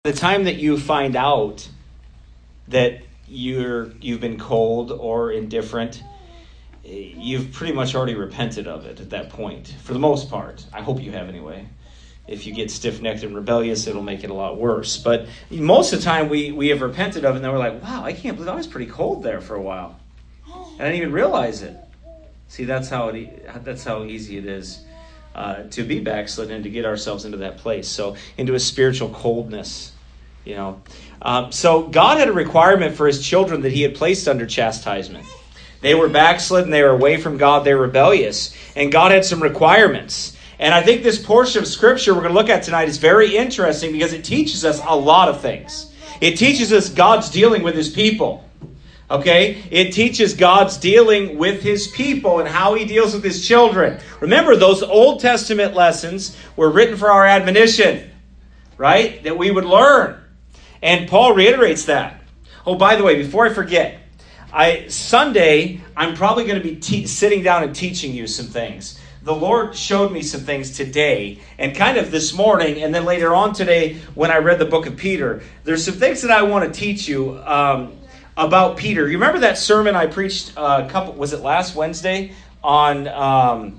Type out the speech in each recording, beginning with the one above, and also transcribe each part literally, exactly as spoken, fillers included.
the time that you find out that you're you've been cold or indifferent, you've pretty much already repented of it at that point, for the most part. I hope you have anyway. If you get stiff-necked and rebellious, it'll make it a lot worse. But most of the time, we, we have repented of it, and then we're like, wow, I can't believe I was pretty cold there for a while. And I didn't even realize it. See, that's how it, that's how easy it is uh, to be backslidden and to get ourselves into that place. So, into a spiritual coldness, you know. Um, so, God had a requirement for his children that he had placed under chastisement. They were backslidden, they were away from God, they were rebellious. And God had some requirements. And I think this portion of Scripture we're going to look at tonight is very interesting because it teaches us a lot of things. It teaches us God's dealing with his people. Okay? It teaches God's dealing with his people and how he deals with his children. Remember, those Old Testament lessons were written for our admonition, right? That we would learn. And Paul reiterates that. Oh, by the way, before I forget, I Sunday, I'm probably going to be te- sitting down and teaching you some things. The Lord showed me some things today and kind of this morning and then later on today when I read the book of Peter. There's some things that I want to teach you um, about Peter. You remember that sermon I preached uh, a couple, was it last Wednesday, on um,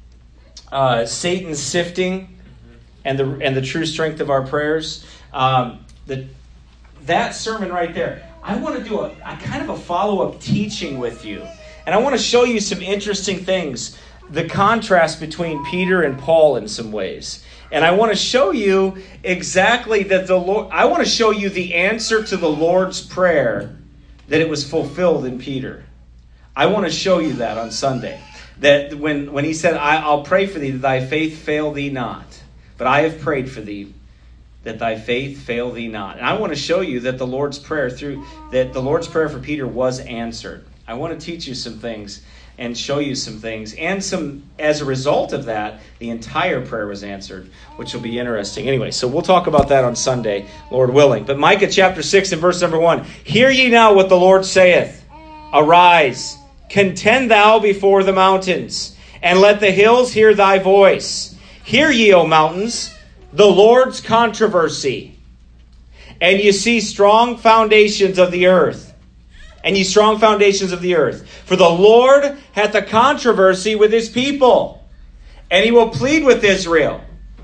uh, Satan's sifting and the and the true strength of our prayers? Um, the, that sermon right there. I want to do a, a kind of a follow-up teaching with you. And I want to show you some interesting things. The contrast between Peter and Paul in some ways. And I want to show you exactly that the Lord, I want to show you the answer to the Lord's Prayer, that it was fulfilled in Peter. I want to show you that on Sunday. That when, when he said, I, I'll pray for thee that thy faith fail thee not. But I have prayed for thee that thy faith fail thee not. And I want to show you that the Lord's Prayer through that the Lord's Prayer for Peter was answered. I want to teach you some things and show you some things. And some, as a result of that, the entire prayer was answered, which will be interesting. Anyway, so we'll talk about that on Sunday, Lord willing. But Micah chapter six and verse number one. Hear ye now what the Lord saith. Arise, contend thou before the mountains, and let the hills hear thy voice. Hear ye, O mountains, the Lord's controversy. And ye see strong foundations of the earth. And ye strong foundations of the earth. For the Lord hath a controversy with his people, and he will plead with Israel.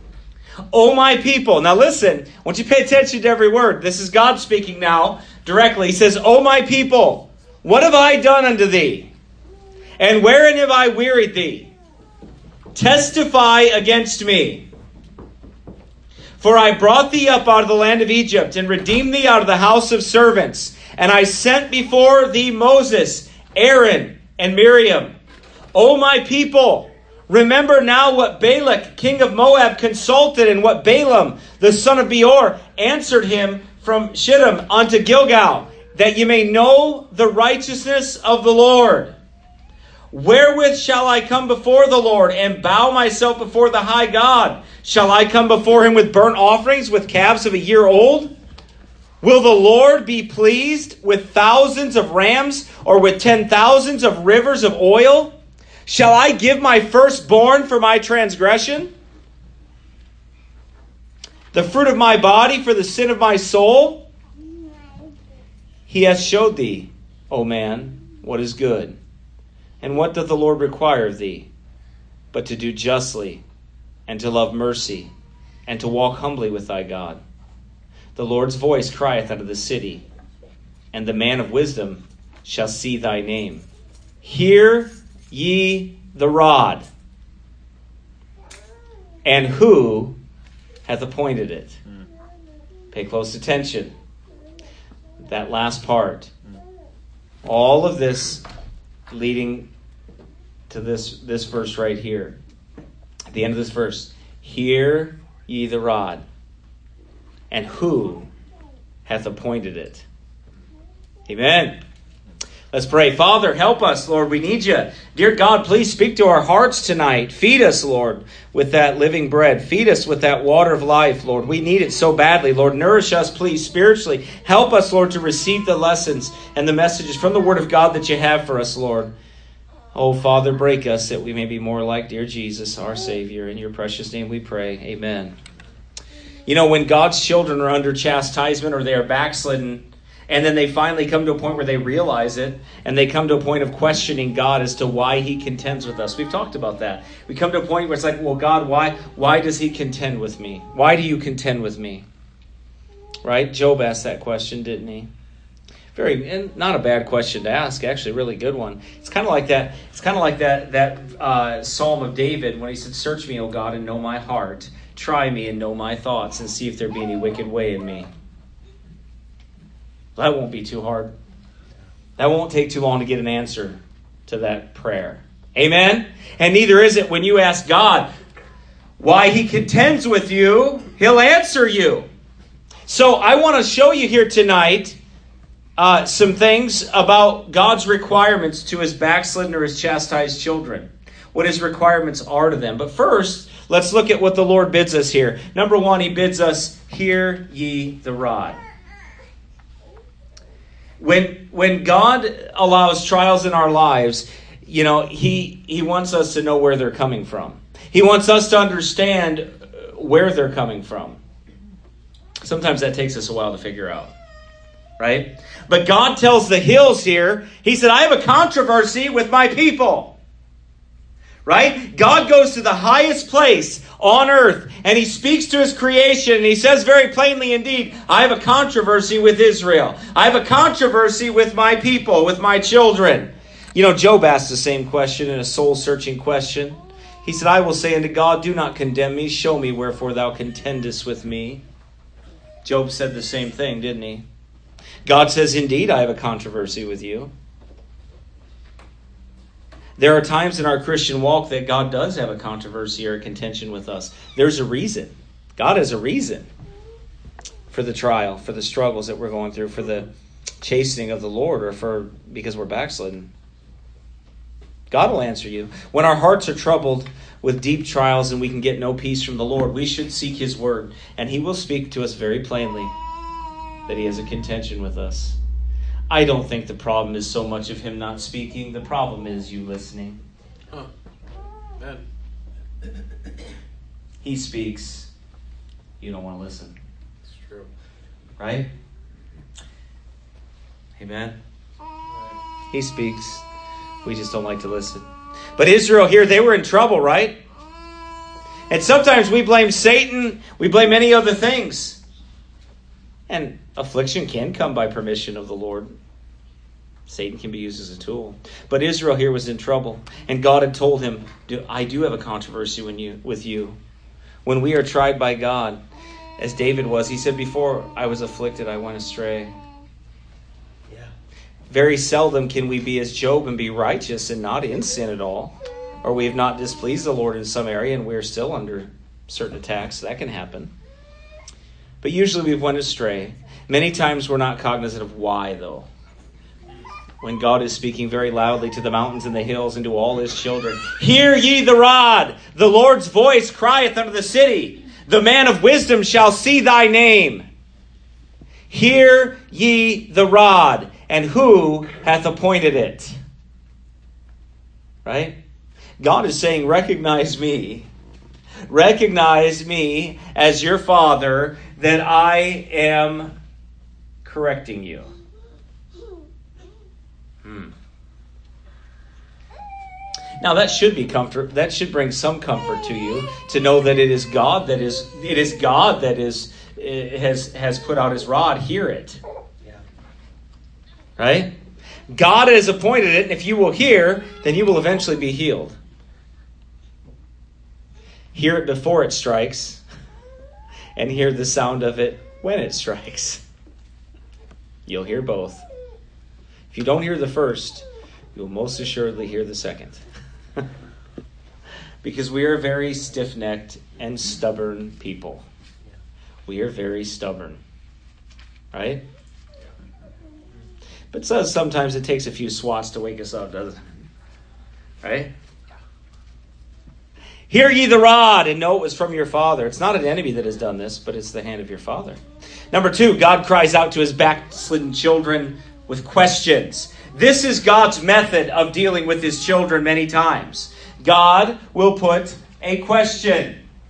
O my people. Now listen, I want you to pay attention to every word. This is God speaking now directly. He says, O my people, what have I done unto thee? And wherein have I wearied thee? Testify against me. For I brought thee up out of the land of Egypt, and redeemed thee out of the house of servants. And I sent before thee Moses, Aaron, and Miriam. O my people, remember now what Balak, king of Moab, consulted, and what Balaam, the son of Beor, answered him from Shittim unto Gilgal, that ye may know the righteousness of the Lord. Wherewith shall I come before the Lord, and bow myself before the high God? Shall I come before him with burnt offerings, with calves of a year old? Will the Lord be pleased with thousands of rams, or with ten thousands of rivers of oil? Shall I give my firstborn for my transgression, the fruit of my body for the sin of my soul? He hath showed thee, O man, what is good. And what doth the Lord require of thee? But to do justly, and to love mercy, and to walk humbly with thy God. The Lord's voice crieth out of the city, and the man of wisdom shall see thy name. Hear ye the rod, and who hath appointed it? Pay close attention. That last part. All of this leading to this, this verse right here. At the end of this verse. Hear ye the rod. And who hath appointed it? Amen. Let's pray. Father, help us, Lord. We need you. Dear God, please speak to our hearts tonight. Feed us, Lord, with that living bread. Feed us with that water of life, Lord. We need it so badly, Lord. Nourish us, please, spiritually. Help us, Lord, to receive the lessons and the messages from the Word of God that you have for us, Lord. Oh, Father, break us that we may be more like dear Jesus, our Savior. In your precious name we pray. Amen. You know, when God's children are under chastisement or they are backslidden, and then they finally come to a point where they realize it, and they come to a point of questioning God as to why he contends with us. We've talked about that. We come to a point where it's like, well, God, why, why does he contend with me? Why do you contend with me? Right? Job asked that question, didn't he? Very, and not a bad question to ask, actually, a really good one. It's kind of like that. It's kind of like that that uh, Psalm of David when he said, "Search me, O God, and know my heart. Try me and know my thoughts, and see if there be any wicked way in me." That won't be too hard. That won't take too long to get an answer to that prayer. Amen? And neither is it when you ask God why he contends with you, he'll answer you. So I want to show you here tonight uh, some things about God's requirements to his backslidden or his chastised children. What his requirements are to them. But first, let's look at what the Lord bids us here. Number one, he bids us, hear ye the rod. When when God allows trials in our lives, you know, he he wants us to know where they're coming from. He wants us to understand where they're coming from. Sometimes that takes us a while to figure out, right? But God tells the hills here, he said, I have a controversy with my people. Right? God goes to the highest place on earth and he speaks to his creation and he says very plainly indeed, I have a controversy with Israel. I have a controversy with my people, with my children. You know, Job asked the same question in a soul-searching question. He said, I will say unto God, do not condemn me. Show me wherefore thou contendest with me. Job said the same thing, didn't he? God says, indeed, I have a controversy with you. There are times in our Christian walk that God does have a controversy or a contention with us. There's a reason. God has a reason for the trial, for the struggles that we're going through, for the chastening of the Lord, or for because we're backslidden. God will answer you. When our hearts are troubled with deep trials and we can get no peace from the Lord, we should seek his word. And he will speak to us very plainly that he has a contention with us. I don't think the problem is so much of him not speaking. The problem is you listening. Huh. Man. He speaks. You don't want to listen. It's true. Right? Amen? Right. He speaks. We just don't like to listen. But Israel here, they were in trouble, right? And sometimes we blame Satan. We blame many other things. And affliction can come by permission of the Lord. Satan can be used as a tool. But Israel here was in trouble. And God had told him, I do have a controversy when you, with you. When we are tried by God, as David was, he said, before I was afflicted, I went astray. Yeah. Very seldom can we be as Job and be righteous and not in sin at all. Or we have not displeased the Lord in some area and we're still under certain attacks. That can happen. But usually we've went astray. Many times we're not cognizant of why, though. When God is speaking very loudly to the mountains and the hills and to all his children, hear ye the rod. The Lord's voice crieth unto the city. The man of wisdom shall see thy name. Hear ye the rod. And who hath appointed it? Right? God is saying, recognize me. Recognize me as your father, that I am correcting you. Hmm. Now that should be comfort. That should bring some comfort to you to know that it is God that is. It is God that is has has put out his rod. Hear it. Yeah. Right? God has appointed it, and if you will hear, then you will eventually be healed. Hear it before it strikes, and hear the sound of it when it strikes. You'll hear both. If you don't hear the first, you'll most assuredly hear the second. Because we are very stiff-necked and stubborn people. We are very stubborn. Right? But so sometimes it takes a few swats to wake us up, doesn't it? Right? Hear ye the rod and know it was from your father. It's not an enemy that has done this, but it's the hand of your father. Number two, God cries out to his backslidden children with questions. This is God's method of dealing with his children many times. God will put a question.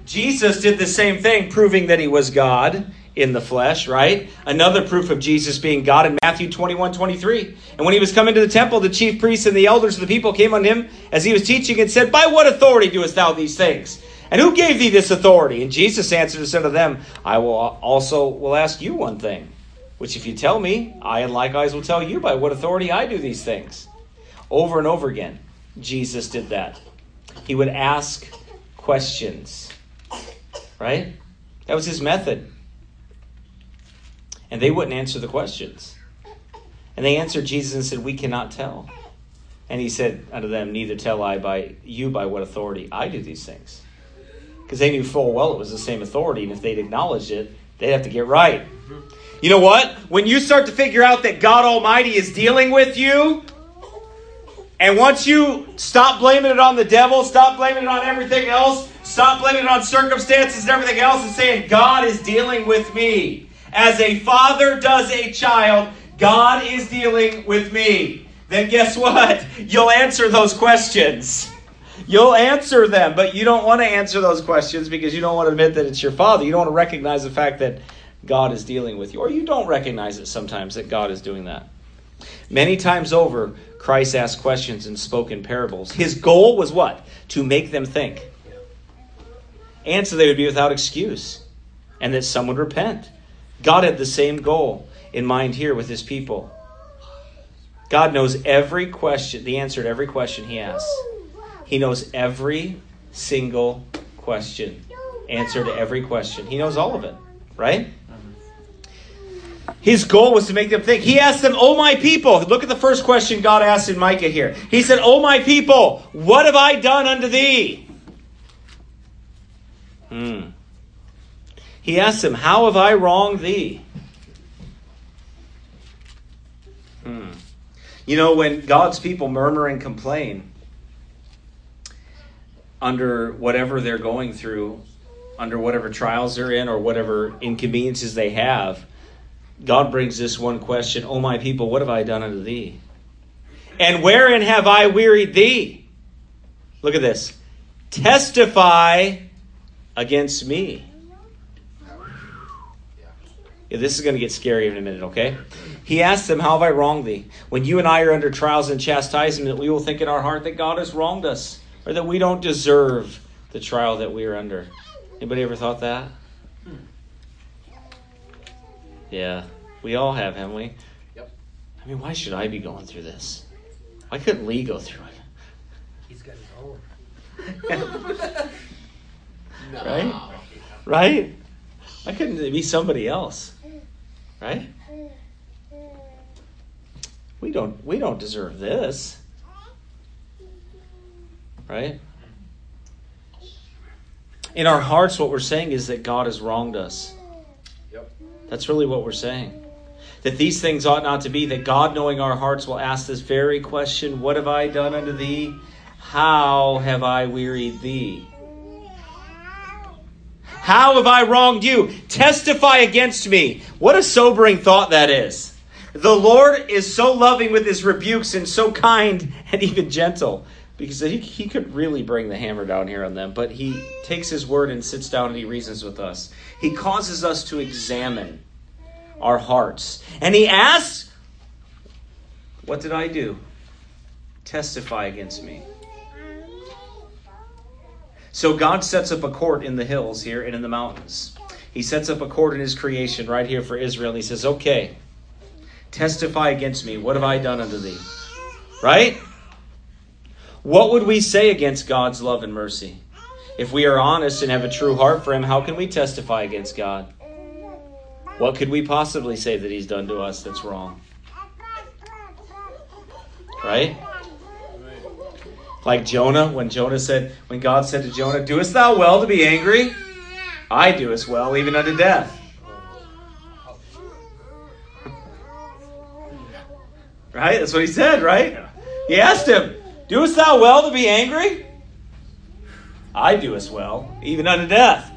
Jesus did the same thing, proving that he was God in the flesh, right? Another proof of Jesus being God in Matthew twenty-one, twenty-three. And when he was coming to the temple, the chief priests and the elders of the people came on him as he was teaching and said, "By what authority doest thou these things? And who gave thee this authority?" And Jesus answered and said to them, "I will also will ask you one thing, which if you tell me, I and likewise will tell you by what authority I do these things." Over and over again, Jesus did that. He would ask questions, right? That was his method. And they wouldn't answer the questions. And they answered Jesus and said, "We cannot tell." And he said unto them, "Neither tell I by you by what authority I do these things." Because they knew full well it was the same authority, and if they'd acknowledged it, they'd have to get right. You know what? When you start to figure out that God Almighty is dealing with you, and once you stop blaming it on the devil, stop blaming it on everything else, stop blaming it on circumstances and everything else, and saying, God is dealing with me. As a father does a child, God is dealing with me. Then guess what? You'll answer those questions. You'll answer them, but you don't want to answer those questions because you don't want to admit that it's your father. You don't want to recognize the fact that God is dealing with you. Or you don't recognize it sometimes that God is doing that. Many times over, Christ asked questions and spoke in parables. His goal was what? To make them think. And so they would be without excuse. And that some would repent. God had the same goal in mind here with his people. God knows every question, the answer to every question he asks. He knows every single question. Answer to every question. He knows all of it, right? His goal was to make them think. He asked them, "Oh my people." Look at the first question God asked in Micah here. He said, "Oh my people, what have I done unto thee?" Hmm. He asked them, "How have I wronged thee?" Hmm. You know, when God's people murmur and complain under whatever they're going through, under whatever trials they're in or whatever inconveniences they have, God brings this one question, "Oh my people, what have I done unto thee? And wherein have I wearied thee?" Look at this. "Testify against me." Yeah, this is going to get scary in a minute, okay? He asked them, "How have I wronged thee?" When you and I are under trials and chastisement, we will think in our heart that God has wronged us or that we don't deserve the trial that we are under. Anybody ever thought that? Yeah, we all have, haven't we? Yep. I mean, why should I be going through this? Why couldn't Lee go through it? He's got his own. No. Right? Right? Why couldn't it be somebody else? Right? We don't we don't deserve this. Right? In our hearts, what we're saying is that God has wronged us. Yep. That's really what we're saying. That these things ought not to be. That God, knowing our hearts, will ask this very question, "What have I done unto thee? How have I wearied thee? How have I wronged you? Testify against me." What a sobering thought that is. The Lord is so loving with his rebukes and so kind and even gentle. Because he, he could really bring the hammer down here on them. But he takes his word and sits down and he reasons with us. He causes us to examine our hearts. And he asks, "What did I do? Testify against me." So God sets up a court in the hills here and in the mountains. He sets up a court in his creation right here for Israel. And he says, "Okay, testify against me. What have I done unto thee?" Right? What would we say against God's love and mercy? If we are honest and have a true heart for him, how can we testify against God? What could we possibly say that he's done to us that's wrong? Right? Like Jonah, when Jonah said, when God said to Jonah, "Doest thou well to be angry? I do as well, even unto death." Right? That's what he said, right? He asked him, "Doest thou well to be angry? I do as well, even unto death."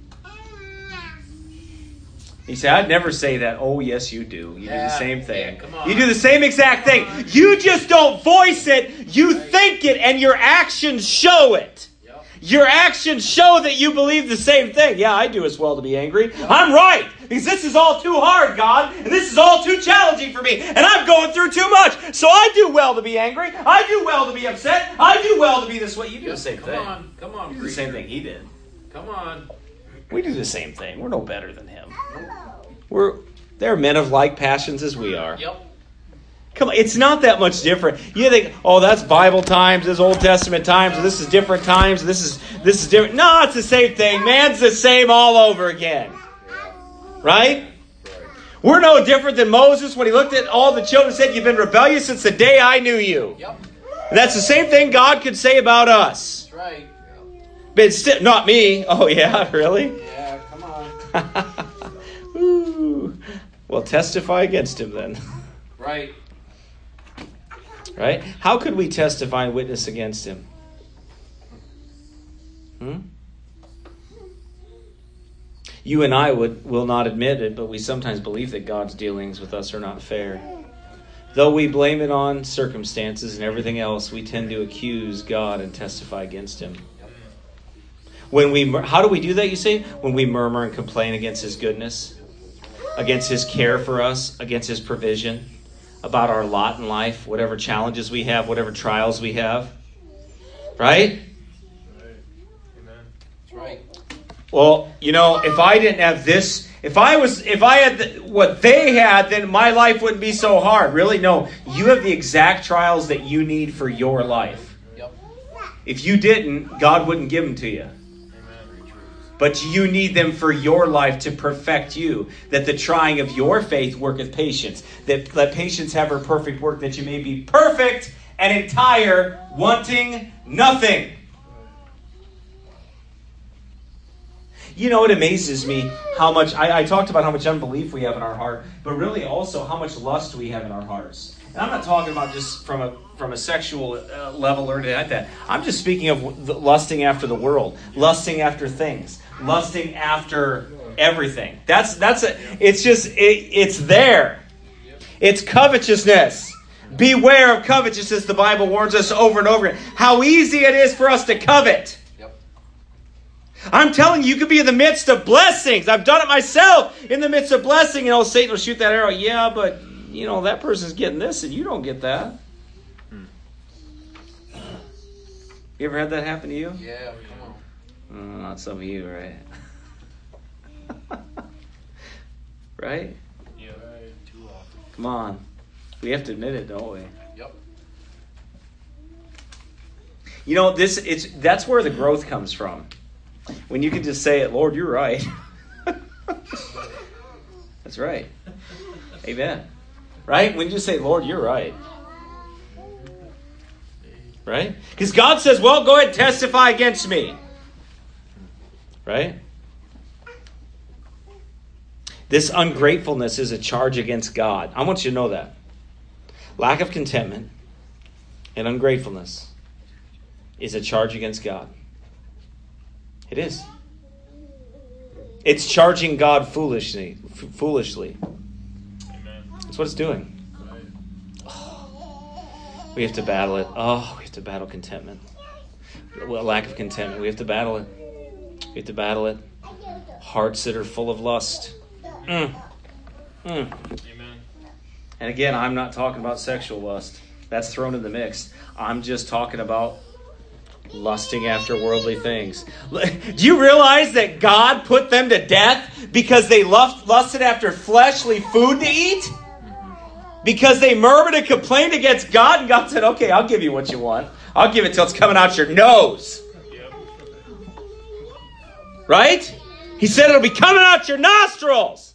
He said, "I'd never say that." Oh, yes, you do. You Yeah, do the same thing. yeah, come on. You do the same exact thing. You just don't voice it. You think it, and your actions show it. Yep. Your actions show that you believe the same thing. Yeah, I do as well to be angry. I'm right. Because this is all too hard, God. And this is all too challenging for me. And I'm going through too much. So I do well to be angry. I do well to be upset. I do well to be this way. You do the same Come thing. Come on. Come on. You do the same thing he did. Come on. We do the same thing. We're no better than him. We're They're men of like passions as we are. Yep. Come on, it's not that much different. You think, oh, that's Bible times, this Old Testament times, and this is different times, this is this is different. No, it's the same thing. Man's the same all over again. Right? We're no different than Moses when he looked at all the children and said, you've been rebellious since the day I knew you. Yep. And that's the same thing God could say about us. That's right. But still, not me. Oh, yeah, really? Yeah, come on. Ooh. Well, testify against him then. Right. Right? How could we testify and witness against him? Hmm? You and I would will not admit it, but we sometimes believe that God's dealings with us are not fair. Though we blame it on circumstances and everything else, we tend to accuse God and testify against him. When we, how do we do that, you say? When we murmur and complain against his goodness, against his care for us, against his provision, about our lot in life, whatever challenges we have, whatever trials we have. Right? That's right. Well, you know, if I didn't have this, if I was, if I had the, what they had, then my life wouldn't be so hard. Really? No. You have the exact trials that you need for your life. Yep. If you didn't, God wouldn't give them to you. But you need them for your life to perfect you. That the trying of your faith worketh patience. That let patience have her perfect work, that you may be perfect and entire, wanting nothing. You know, it amazes me how much, I, I talked about how much unbelief we have in our heart, but really also how much lust we have in our hearts. And I'm not talking about just from a from a sexual uh, level or anything like that. I'm just speaking of the, lusting after the world, lusting after things, lusting after everything. That's that's a, it's just it, it's there. It's covetousness. Beware of covetousness. The Bible warns us over and over again how easy it is for us to covet. I'm telling you, you could be in the midst of blessings. I've done it myself in the midst of blessing. You know, Satan will shoot that arrow. Yeah, but, you know, that person's getting this and you don't get that. Hmm. You ever had that happen to you? Yeah, come on. Uh, not some of you, right? Right? Yeah, right. Too often. Come on. We have to admit it, don't we? Yep. You know, this it's that's where the growth comes from. When you can just say it, Lord, you're right. That's right. Amen. Right? When you just say, Lord, you're right. Right? Because God says, well, go ahead and testify against me. Right? This ungratefulness is a charge against God. I want you to know that. Lack of contentment and ungratefulness is a charge against God. It is. It's charging God foolishly. F- foolishly. Amen. That's what it's doing. Oh, we have to battle it. Oh, we have to battle contentment. Well, lack of contentment. We have to battle it. We have to battle it. Hearts that are full of lust. Mm. Mm. Amen. And again, I'm not talking about sexual lust. That's thrown in the mix. I'm just talking about lusting after worldly things. Do you realize that God put them to death because they lusted after fleshly food to eat? Because they murmured and complained against God, and God said, okay, I'll give you what you want. I'll give it till it's coming out your nose. Right? He said it'll be coming out your nostrils.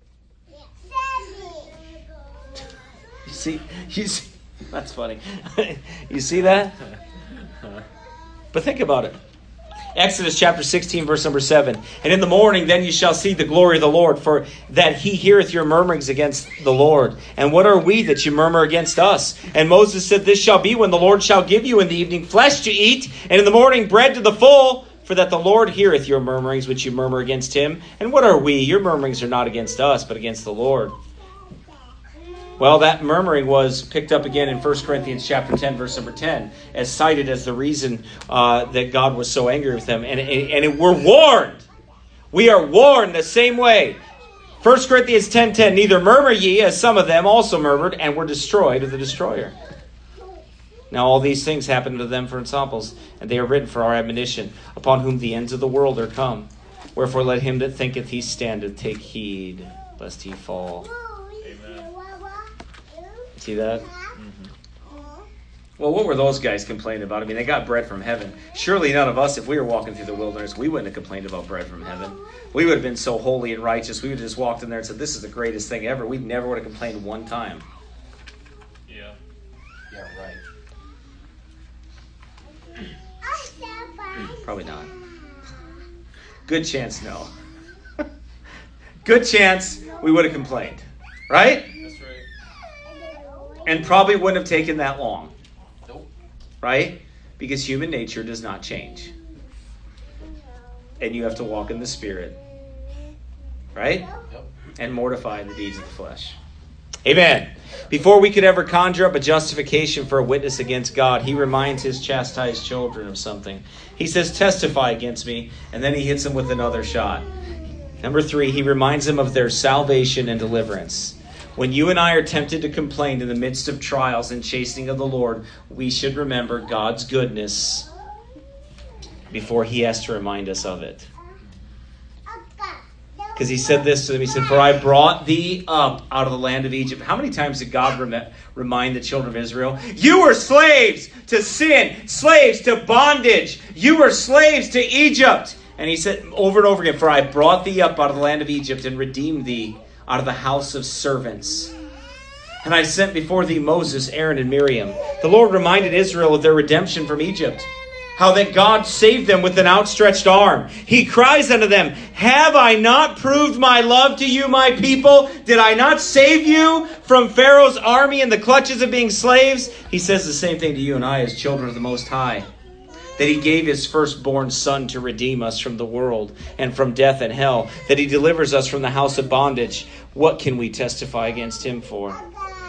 You see, you see that's funny. You see that? But think about it. Exodus chapter sixteen, verse number seven. And in the morning, then you shall see the glory of the Lord, for that he heareth your murmurings against the Lord. And what are we that you murmur against us? And Moses said, this shall be when the Lord shall give you in the evening flesh to eat, and in the morning bread to the full, for that the Lord heareth your murmurings which you murmur against him. And what are we? Your murmurings are not against us, but against the Lord. Well, that murmuring was picked up again in First Corinthians chapter ten, verse number ten, as cited as the reason uh, that God was so angry with them. And, and, and it, we're warned. We are warned the same way. First Corinthians ten ten, neither murmur ye, as some of them also murmured, and were destroyed of the destroyer. Now all these things happen to them for ensamples, and they are written for our admonition, upon whom the ends of the world are come. Wherefore let him that thinketh he standeth take heed, lest he fall. Amen. See that? Well, what were those guys complaining about? I mean, they got bread from heaven. Surely none of us, if we were walking through the wilderness, we wouldn't have complained about bread from heaven. We would have been so holy and righteous, we would have just walked in there and said, this is the greatest thing ever. We never would have complained one time. Yeah. Yeah, right. Probably not. Good chance no. Good chance we would have complained. Right? That's right. And probably wouldn't have taken that long. Nope. Right? Because human nature does not change. And you have to walk in the Spirit. Right? Yep. And mortify the deeds of the flesh. Amen. Before we could ever conjure up a justification for a witness against God, he reminds his chastised children of something. He says, testify against me, and then he hits them with another shot. Number three, he reminds them of their salvation and deliverance. When you and I are tempted to complain in the midst of trials and chastening of the Lord, we should remember God's goodness before he has to remind us of it. Because he said this to them. He said, for I brought thee up out of the land of Egypt. How many times did God rem- remind the children of Israel? You were slaves to sin, slaves to bondage. You were slaves to Egypt. And he said over and over again, for I brought thee up out of the land of Egypt and redeemed thee out of the house of servants. And I sent before thee Moses, Aaron, and Miriam. The Lord reminded Israel of their redemption from Egypt. How that God saved them with an outstretched arm. He cries unto them, have I not proved my love to you, my people? Did I not save you from Pharaoh's army and the clutches of being slaves? He says the same thing to you and I as children of the Most High. That he gave his firstborn son to redeem us from the world and from death and hell. That he delivers us from the house of bondage. What can we testify against him for?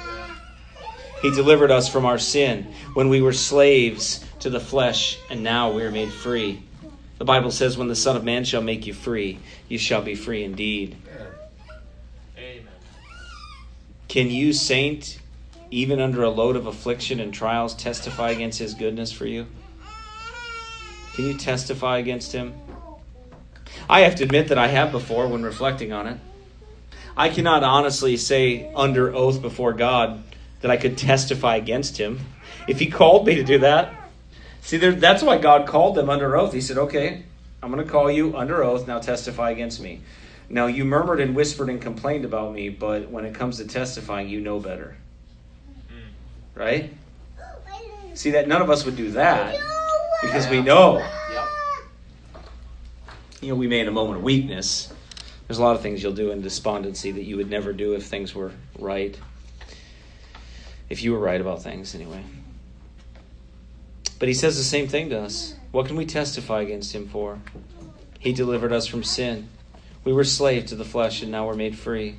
He delivered us from our sin when we were slaves to the flesh, and now we are made free. The Bible says, when the Son of Man shall make you free, you shall be free indeed. Amen. Can you, saint, even under a load of affliction and trials, testify against his goodness for you? Can you testify against him? I have to admit that I have before when reflecting on it. I cannot honestly say under oath before God that I could testify against him. If he called me to do that, see, there, that's why God called them under oath. He said, okay, I'm going to call you under oath. Now testify against me. Now, you murmured and whispered and complained about me, but when it comes to testifying, you know better. Mm. Right? See, that none of us would do that because we know. Yep. You know, we may in a moment of weakness. There's a lot of things you'll do in despondency that you would never do if things were right. If you were right about things, anyway. But he says the same thing to us. What can we testify against him for? He delivered us from sin. We were slaves to the flesh, and now we're made free.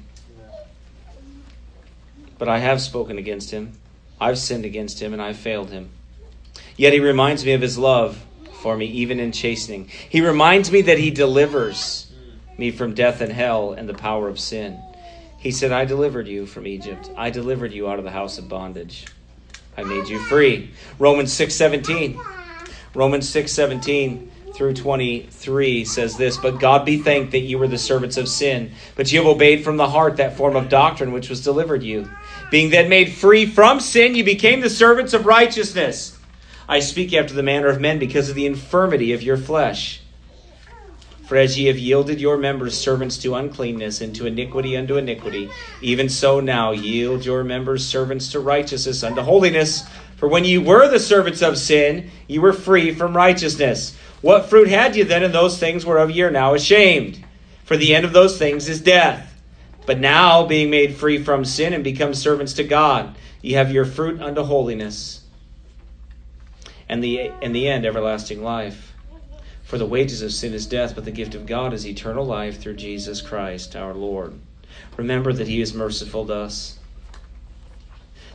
But I have spoken against him. I've sinned against him, and I've failed him. Yet he reminds me of his love for me, even in chastening. He reminds me that he delivers me from death and hell and the power of sin. He said, I delivered you from Egypt. I delivered you out of the house of bondage. I made you free. Romans six seventeen. Romans six seventeen through twenty-three says this, but God be thanked that you were the servants of sin, but you have obeyed from the heart that form of doctrine which was delivered you. Being then made free from sin, you became the servants of righteousness. I speak after the manner of men because of the infirmity of your flesh. For as ye have yielded your members servants to uncleanness, and to iniquity unto iniquity, even so now yield your members servants to righteousness unto holiness. For when ye were the servants of sin, ye were free from righteousness. What fruit had ye then in those things whereof ye are now ashamed? For the end of those things is death. But now, being made free from sin and become servants to God, ye have your fruit unto holiness, and the, and the end everlasting life. For the wages of sin is death, but the gift of God is eternal life through Jesus Christ our Lord. Remember that he is merciful to us.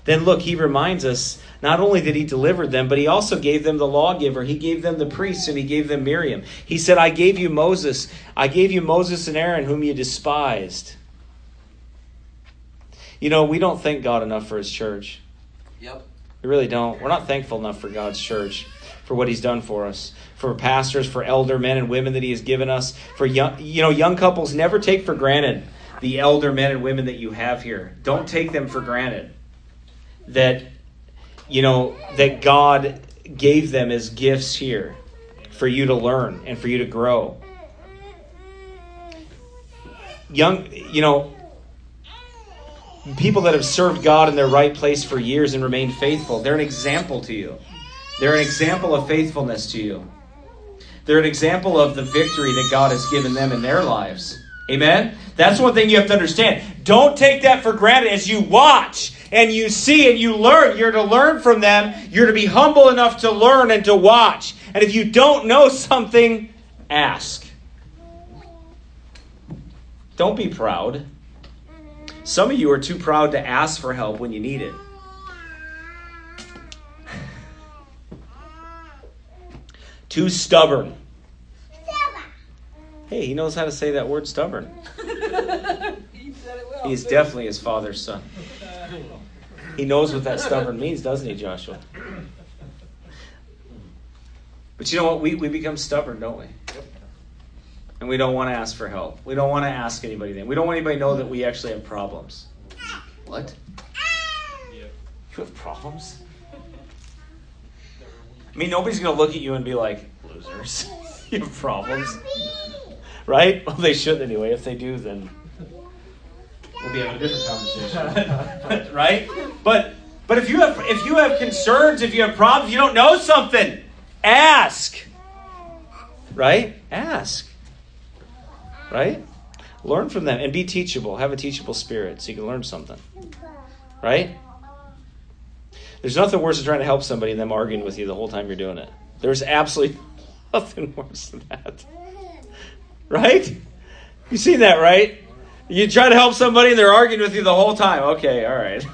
then look, he reminds us, not only that he delivered them, but he also gave them the lawgiver. He gave them the priests, and he gave them Miriam. He said, I gave you Moses. I gave you Moses and Aaron, whom you despised. You know, we don't thank God enough for his church. Yep. We really don't. We're not thankful enough for God's church, for what he's done for us, for pastors, for elder men and women that he has given us. For young, you know, young couples, never take for granted the elder men and women that you have here. Don't take them for granted. That, you know, that God gave them as gifts here for you to learn and for you to grow. Young, you know, people that have served God in their right place for years and remained faithful, they're an example to you. They're an example of faithfulness to you. They're an example of the victory that God has given them in their lives. Amen? That's one thing you have to understand. Don't take that for granted as you watch and you see and you learn. You're to learn from them. You're to be humble enough to learn and to watch. And if you don't know something, ask. Don't be proud. Some of you are too proud to ask for help when you need it. Too stubborn. Hey, he knows how to say that word stubborn. He said it well. He's definitely his father's son. He knows what that stubborn means, doesn't he, Joshua? But you know what? We, we become stubborn, don't we? And we don't want to ask for help. We don't want to ask anybody then. We don't want anybody to know that we actually have problems. What? Yeah. You have problems? I mean, nobody's going to look at you and be like, losers. You have problems. Right? Well, they should anyway. If they do, then we'll be having a different conversation. Right? But but if you have if you have concerns, if you have problems, you don't know something, ask. Right? Ask. Right? Learn from them and be teachable. Have a teachable spirit so you can learn something. Right? There's nothing worse than trying to help somebody and them arguing with you the whole time you're doing it. There's absolutely nothing worse than that. Right? You seen that, right? You try to help somebody and they're arguing with you the whole time. Okay, all right.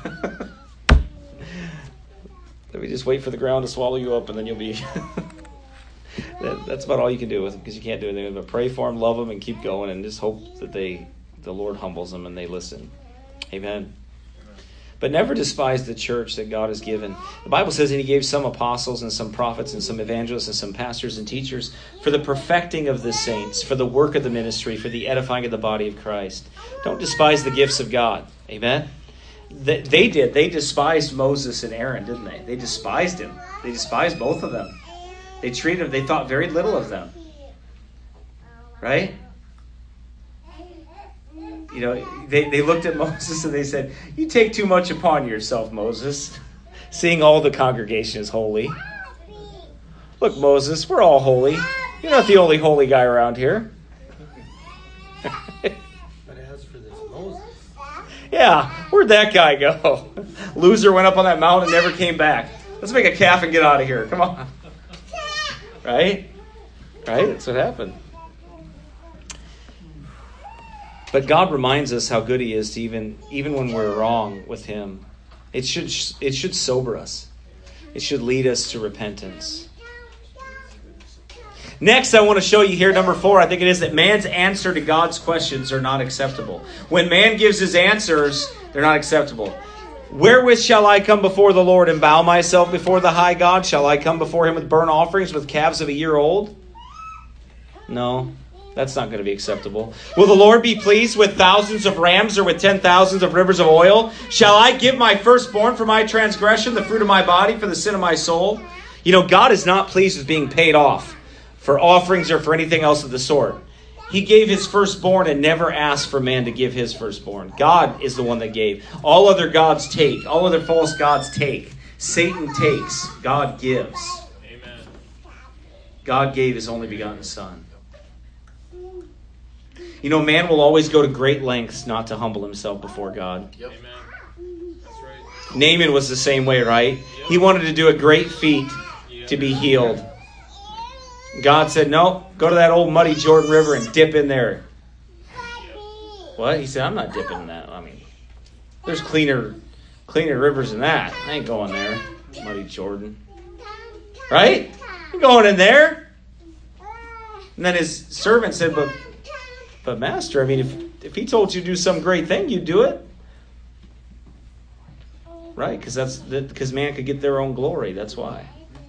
Let me just wait for the ground to swallow you up and then you'll be... that, that's about all you can do with them because you can't do anything but pray for them, love them, and keep going and just hope that they, the Lord humbles them and they listen. Amen. But never despise the church that God has given. The Bible says that he gave some apostles and some prophets and some evangelists and some pastors and teachers for the perfecting of the saints, for the work of the ministry, for the edifying of the body of Christ. Don't despise the gifts of God. Amen? They, they did. They despised Moses and Aaron, didn't they? They despised him. They despised both of them. They treated them. They thought very little of them. Right? You know, they, they looked at Moses and they said, you take too much upon yourself, Moses, seeing all the congregation is holy. Look, Moses, we're all holy. You're not the only holy guy around here. But as for this Moses... Yeah, where'd that guy go? Loser went up on that mountain and never came back. Let's make a calf and get out of here. Come on. Right? Right? That's what happened. But God reminds us how good he is to even, even when we're wrong with him. It should, it should sober us. It should lead us to repentance. Next, I want to show you here, number four, I think it is that man's answer to God's questions are not acceptable. When man gives his answers, they're not acceptable. Wherewith shall I come before the Lord and bow myself before the high God? Shall I come before him with burnt offerings, with calves of a year old? No. That's not going to be acceptable. Will the Lord be pleased with thousands of rams or with ten thousands of rivers of oil? Shall I give my firstborn for my transgression, the fruit of my body for the sin of my soul? You know, God is not pleased with being paid off for offerings or for anything else of the sort. He gave his firstborn and never asked for man to give his firstborn. God is the one that gave. All other gods take. All other false gods take. Satan takes. God gives. Amen. God gave his only begotten Son. You know, man will always go to great lengths not to humble himself before God. Yep. Amen. That's right. Naaman was the same way, right? He wanted to do a great feat to be healed. God said, no, go to that old muddy Jordan River and dip in there. What? He said, I'm not dipping in that. I mean, there's cleaner Cleaner rivers than that. I ain't going there. Muddy Jordan. Right? I'm going in there. And then his servant said, but, but master, I mean, if, if he told you to do some great thing, you'd do it. Right? Because that's because man could get their own glory. That's why.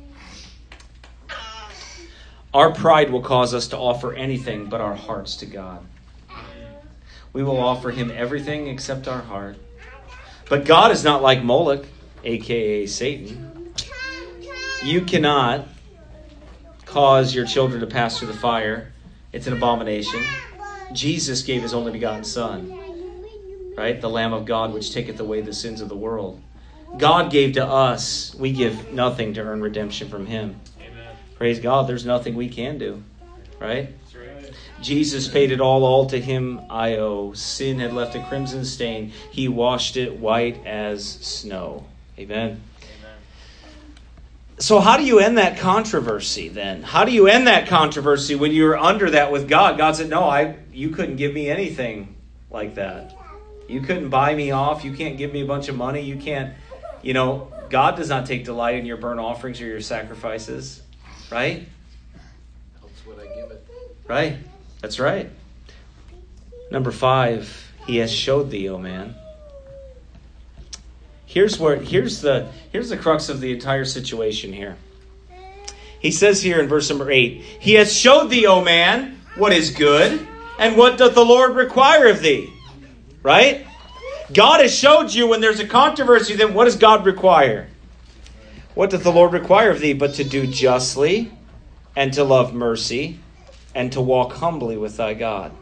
Our pride will cause us to offer anything but our hearts to God. We will offer him everything except our heart. But God is not like Moloch, a k a. Satan. You cannot cause your children to pass through the fire. It's an abomination. Jesus gave his only begotten Son. Right? The Lamb of God, which taketh away the sins of the world. God gave to us. We give nothing to earn redemption from him. Amen. Praise God. There's nothing we can do. Right? That's right. Jesus paid it all. All to him I owe. Sin had left a crimson stain. He washed it white as snow. Amen. Amen. So how do you end that controversy then? How do you end that controversy when you're under that with God? God said, no, I. you couldn't give me anything like that. You couldn't buy me off. You can't give me a bunch of money. You can't, you know, God does not take delight in your burnt offerings or your sacrifices. Right? That's what I give it. Right. That's right. Number five, he has showed thee, O man. Here's where here's the here's the crux of the entire situation here. He says here in verse number eight, he has showed thee, O man, what is good, and what doth the Lord require of thee. Right? God has showed you when there's a controversy, then what does God require? What doth the Lord require of thee but to do justly and to love mercy and to walk humbly with thy God?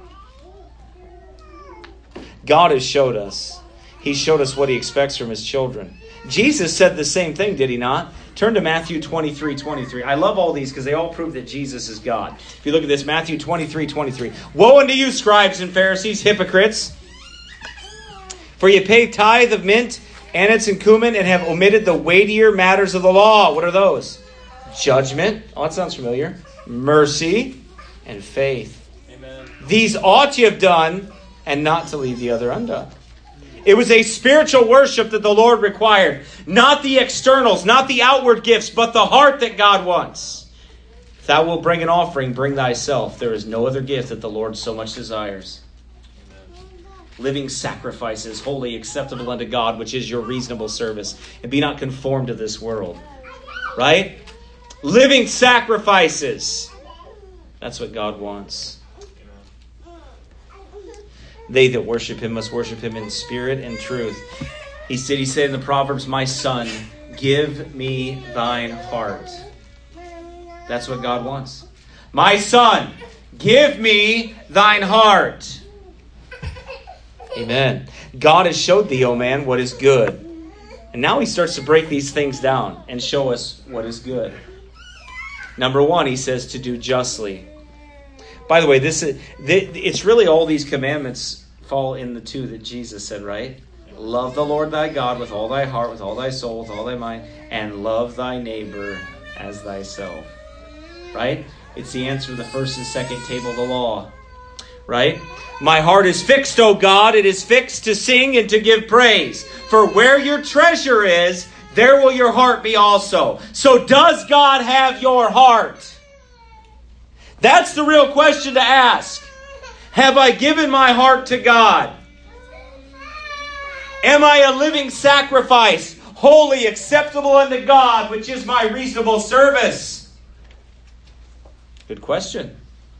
God has showed us. He showed us what he expects from his children. Jesus said the same thing, did he not? Turn to Matthew twenty-three twenty-three. I love all these because they all prove that Jesus is God. If you look at this, Matthew twenty-three twenty-three. Woe unto you, scribes and Pharisees, hypocrites! For ye pay tithe of mint, anise, and cumin, and have omitted the weightier matters of the law. What are those? Judgment. Oh, that sounds familiar. Mercy and faith. Amen. These ought ye have done, and not to leave the other undone. It was a spiritual worship that the Lord required. Not the externals, not the outward gifts, but the heart that God wants. If thou wilt bring an offering, bring thyself. There is no other gift that the Lord so much desires. Living sacrifices, holy, acceptable unto God, which is your reasonable service. And be not conformed to this world. Right? Living sacrifices. That's what God wants. They that worship him must worship him in spirit and truth. He said, he said in the Proverbs, my son, give me thine heart. That's what God wants. My son, give me thine heart. Amen. God has showed thee, O man, what is good. And now he starts to break these things down and show us what is good. Number one, he says to do justly. By the way, this is it's really all these commandments fall in the two that Jesus said, right? Love the Lord thy God with all thy heart, with all thy soul, with all thy mind, and love thy neighbor as thyself. Right? It's the answer to the first and second table of the law. Right? My heart is fixed, O God. It is fixed to sing and to give praise. For where your treasure is, there will your heart be also. So does God have your heart? That's the real question to ask. Have I given my heart to God? Am I a living sacrifice, holy, acceptable unto God, which is my reasonable service? Good question.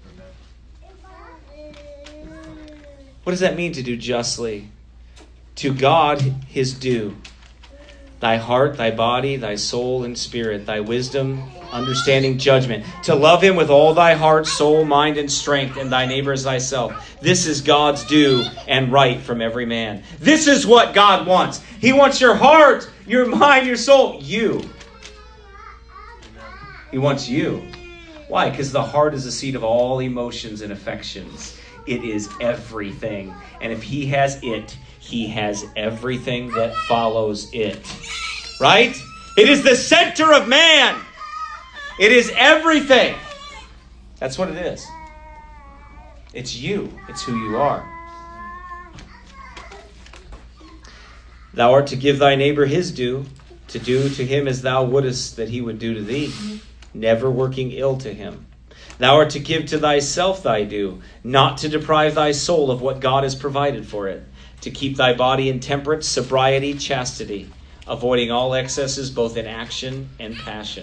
What does that mean to do justly? To God his due. Thy heart, thy body, thy soul, and spirit, thy wisdom, understanding, judgment. To love him with all thy heart, soul, mind, and strength, and thy neighbor as thyself. This is God's due and right from every man. This is what God wants. He wants your heart, your mind, your soul. You. He wants you. Why? Because the heart is the seat of all emotions and affections. It is everything. And if he has it, he has everything that follows it. Right? It is the center of man. It is everything. That's what it is. It's you. It's who you are. Thou art to give thy neighbor his due, to do to him as thou wouldest that he would do to thee, never working ill to him. Thou art to give to thyself thy due, not to deprive thy soul of what God has provided for it, to keep thy body in temperance, sobriety, chastity, avoiding all excesses both in action and passion.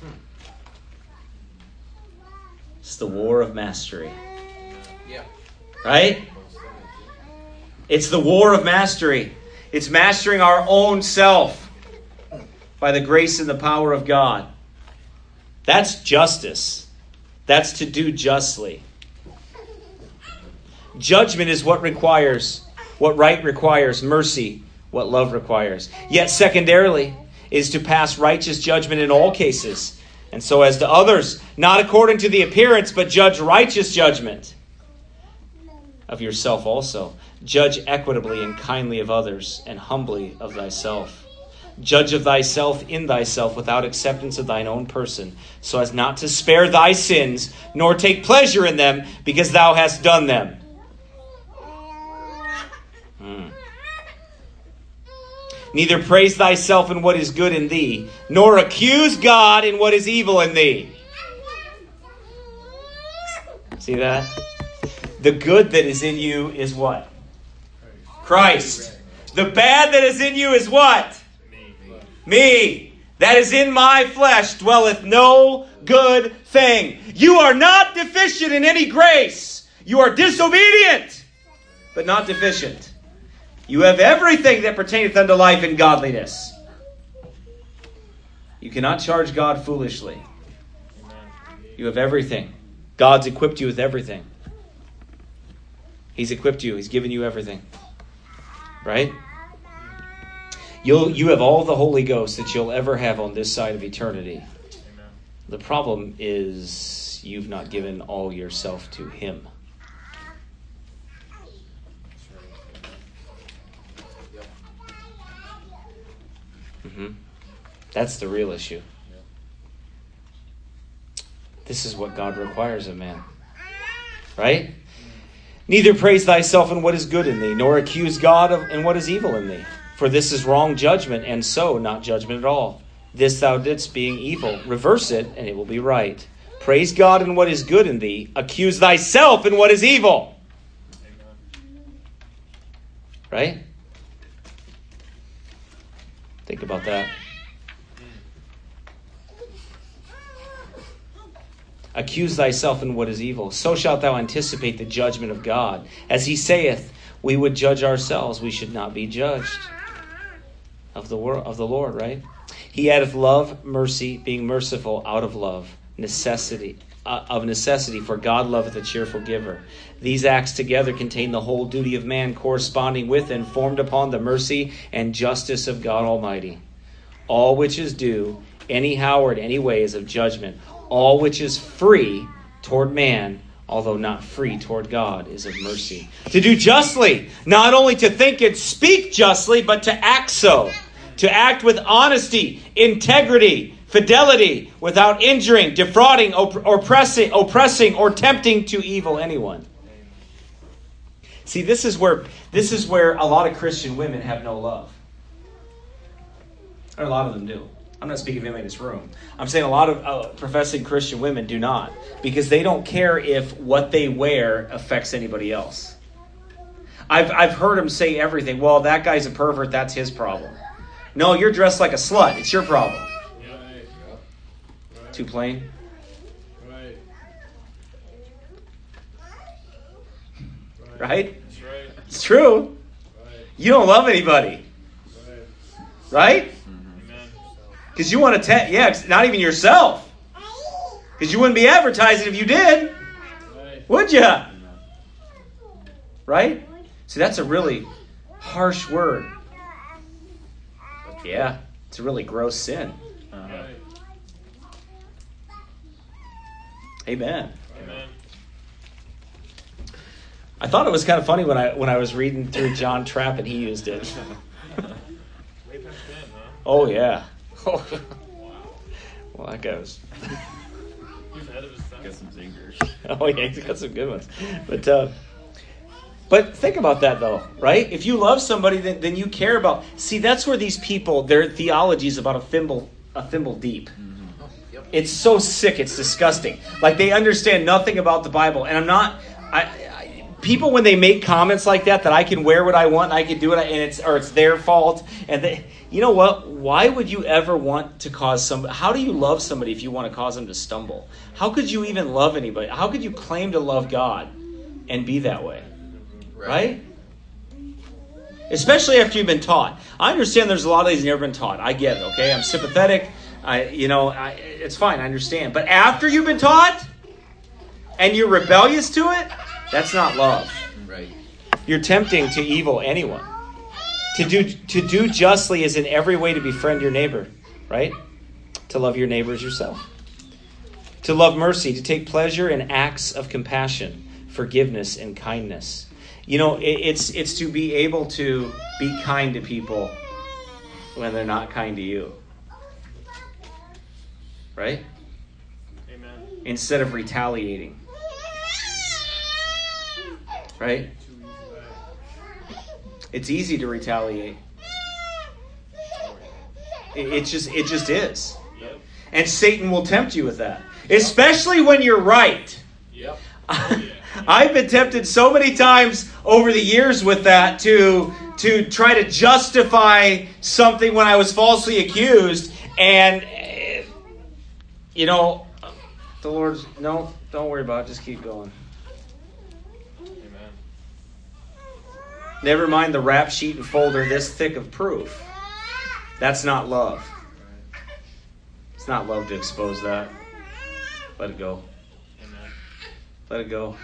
It's the war of mastery. Yeah. Right? It's the war of mastery. It's mastering our own self by the grace and the power of God. That's justice. That's to do justly. Judgment is what requires, what right requires, mercy, what love requires. Yet secondarily is to pass righteous judgment in all cases, and so as to others, not according to the appearance, but judge righteous judgment of yourself also. Judge equitably and kindly of others, and humbly of thyself. Judge of thyself in thyself without acceptance of thine own person, so as not to spare thy sins, nor take pleasure in them, because thou hast done them. Hmm. Neither praise thyself in what is good in thee, nor accuse God in what is evil in thee. See that? The good that is in you is what? Christ. The bad that is in you is what? Me. That is in my flesh dwelleth no good thing. You are not deficient in any grace. You are disobedient, but not deficient. You have everything that pertaineth unto life and godliness. You cannot charge God foolishly. You have everything. God's equipped you with everything. He's equipped you. He's given you everything. Right? You'll, you have all the Holy Ghost that you'll ever have on this side of eternity. Amen. The problem is you've not given all yourself to Him. Mm-hmm. That's the real issue. This is what God requires of man. Right? Neither praise thyself in what is good in thee, nor accuse God of in what is evil in thee. For this is wrong judgment, and so not judgment at all. This thou didst being evil. Reverse it, and it will be right. Praise God in what is good in thee. Accuse thyself in what is evil. Amen. Right? Think about that. Accuse thyself in what is evil. So shalt thou anticipate the judgment of God. As he saith, we would judge ourselves, we should not be judged. Of the world, of the Lord, right? He addeth love, mercy, being merciful out of love, necessity, uh, of necessity, for God loveth a cheerful giver. These acts together contain the whole duty of man, corresponding with and formed upon the mercy and justice of God Almighty. All which is due, anyhow or in any way, is of judgment. All which is free toward man, although not free toward God, is of mercy. To do justly, not only to think and speak justly, but to act so. To act with honesty, integrity, fidelity, without injuring, defrauding, op- oppressing, oppressing, or tempting to evil anyone. See, this is where this is where a lot of Christian women have no love. Or a lot of them do. I'm not speaking of anybody in this room. I'm saying a lot of uh, professing Christian women do not. Because they don't care if what they wear affects anybody else. I've I've heard them say everything. Well, that guy's a pervert. That's his problem. No, you're dressed like a slut. It's your problem. Right. Right. Too plain? Right. Right? That's right. It's true. Right. You don't love anybody. Right? Right? Because you want to, te- yeah, not even yourself. Because you wouldn't be advertising if you did. Right. Would you? Right? See, that's a really harsh word. Yeah, it's a really gross sin. Uh-huh. Amen. Amen. I thought it was kind of funny when I when I was reading through John Trapp and he used it. Oh, yeah. Oh. Well, that goes. He's ahead of his time. Got some zingers. Oh, yeah, he's got some good ones. But uh, But think about that, though, right? If you love somebody, then, then you care about... See, that's where these people, their theology is about a thimble, a thimble deep. Oh, yep. It's so sick, it's disgusting. Like, they understand nothing about the Bible. And I'm not... I, I people, when they make comments like that, that I can wear what I want, and I can do it, and it's or it's their fault, and they... You know what? Why would you ever want to cause some... How do you love somebody if you want to cause them to stumble? How could you even love anybody? How could you claim to love God and be that way? Right? Especially after you've been taught. I understand there's a lot of these never been taught. I get it, okay? I'm sympathetic. I, you know, I, it's fine. I understand. But after you've been taught and you're rebellious to it, that's not love. Right. You're tempting to evil anyone. To do to do justly is in every way to befriend your neighbor, right? To love your neighbor as yourself. To love mercy, to take pleasure in acts of compassion, forgiveness, and kindness. You know, it, it's it's to be able to be kind to people when they're not kind to you. Right? Amen. Instead of retaliating. Right? It's easy to retaliate. It, it just it just is. Yep. And Satan will tempt you with that. Especially when you're right. Yep. I've been tempted so many times over the years with that to to try to justify something when I was falsely accused. And, you know, the Lord's, no, don't worry about it. Just keep going. Amen. Never mind the rap sheet and folder this thick of proof. That's not love. It's not love to expose that. Let it go. Amen. Let it go.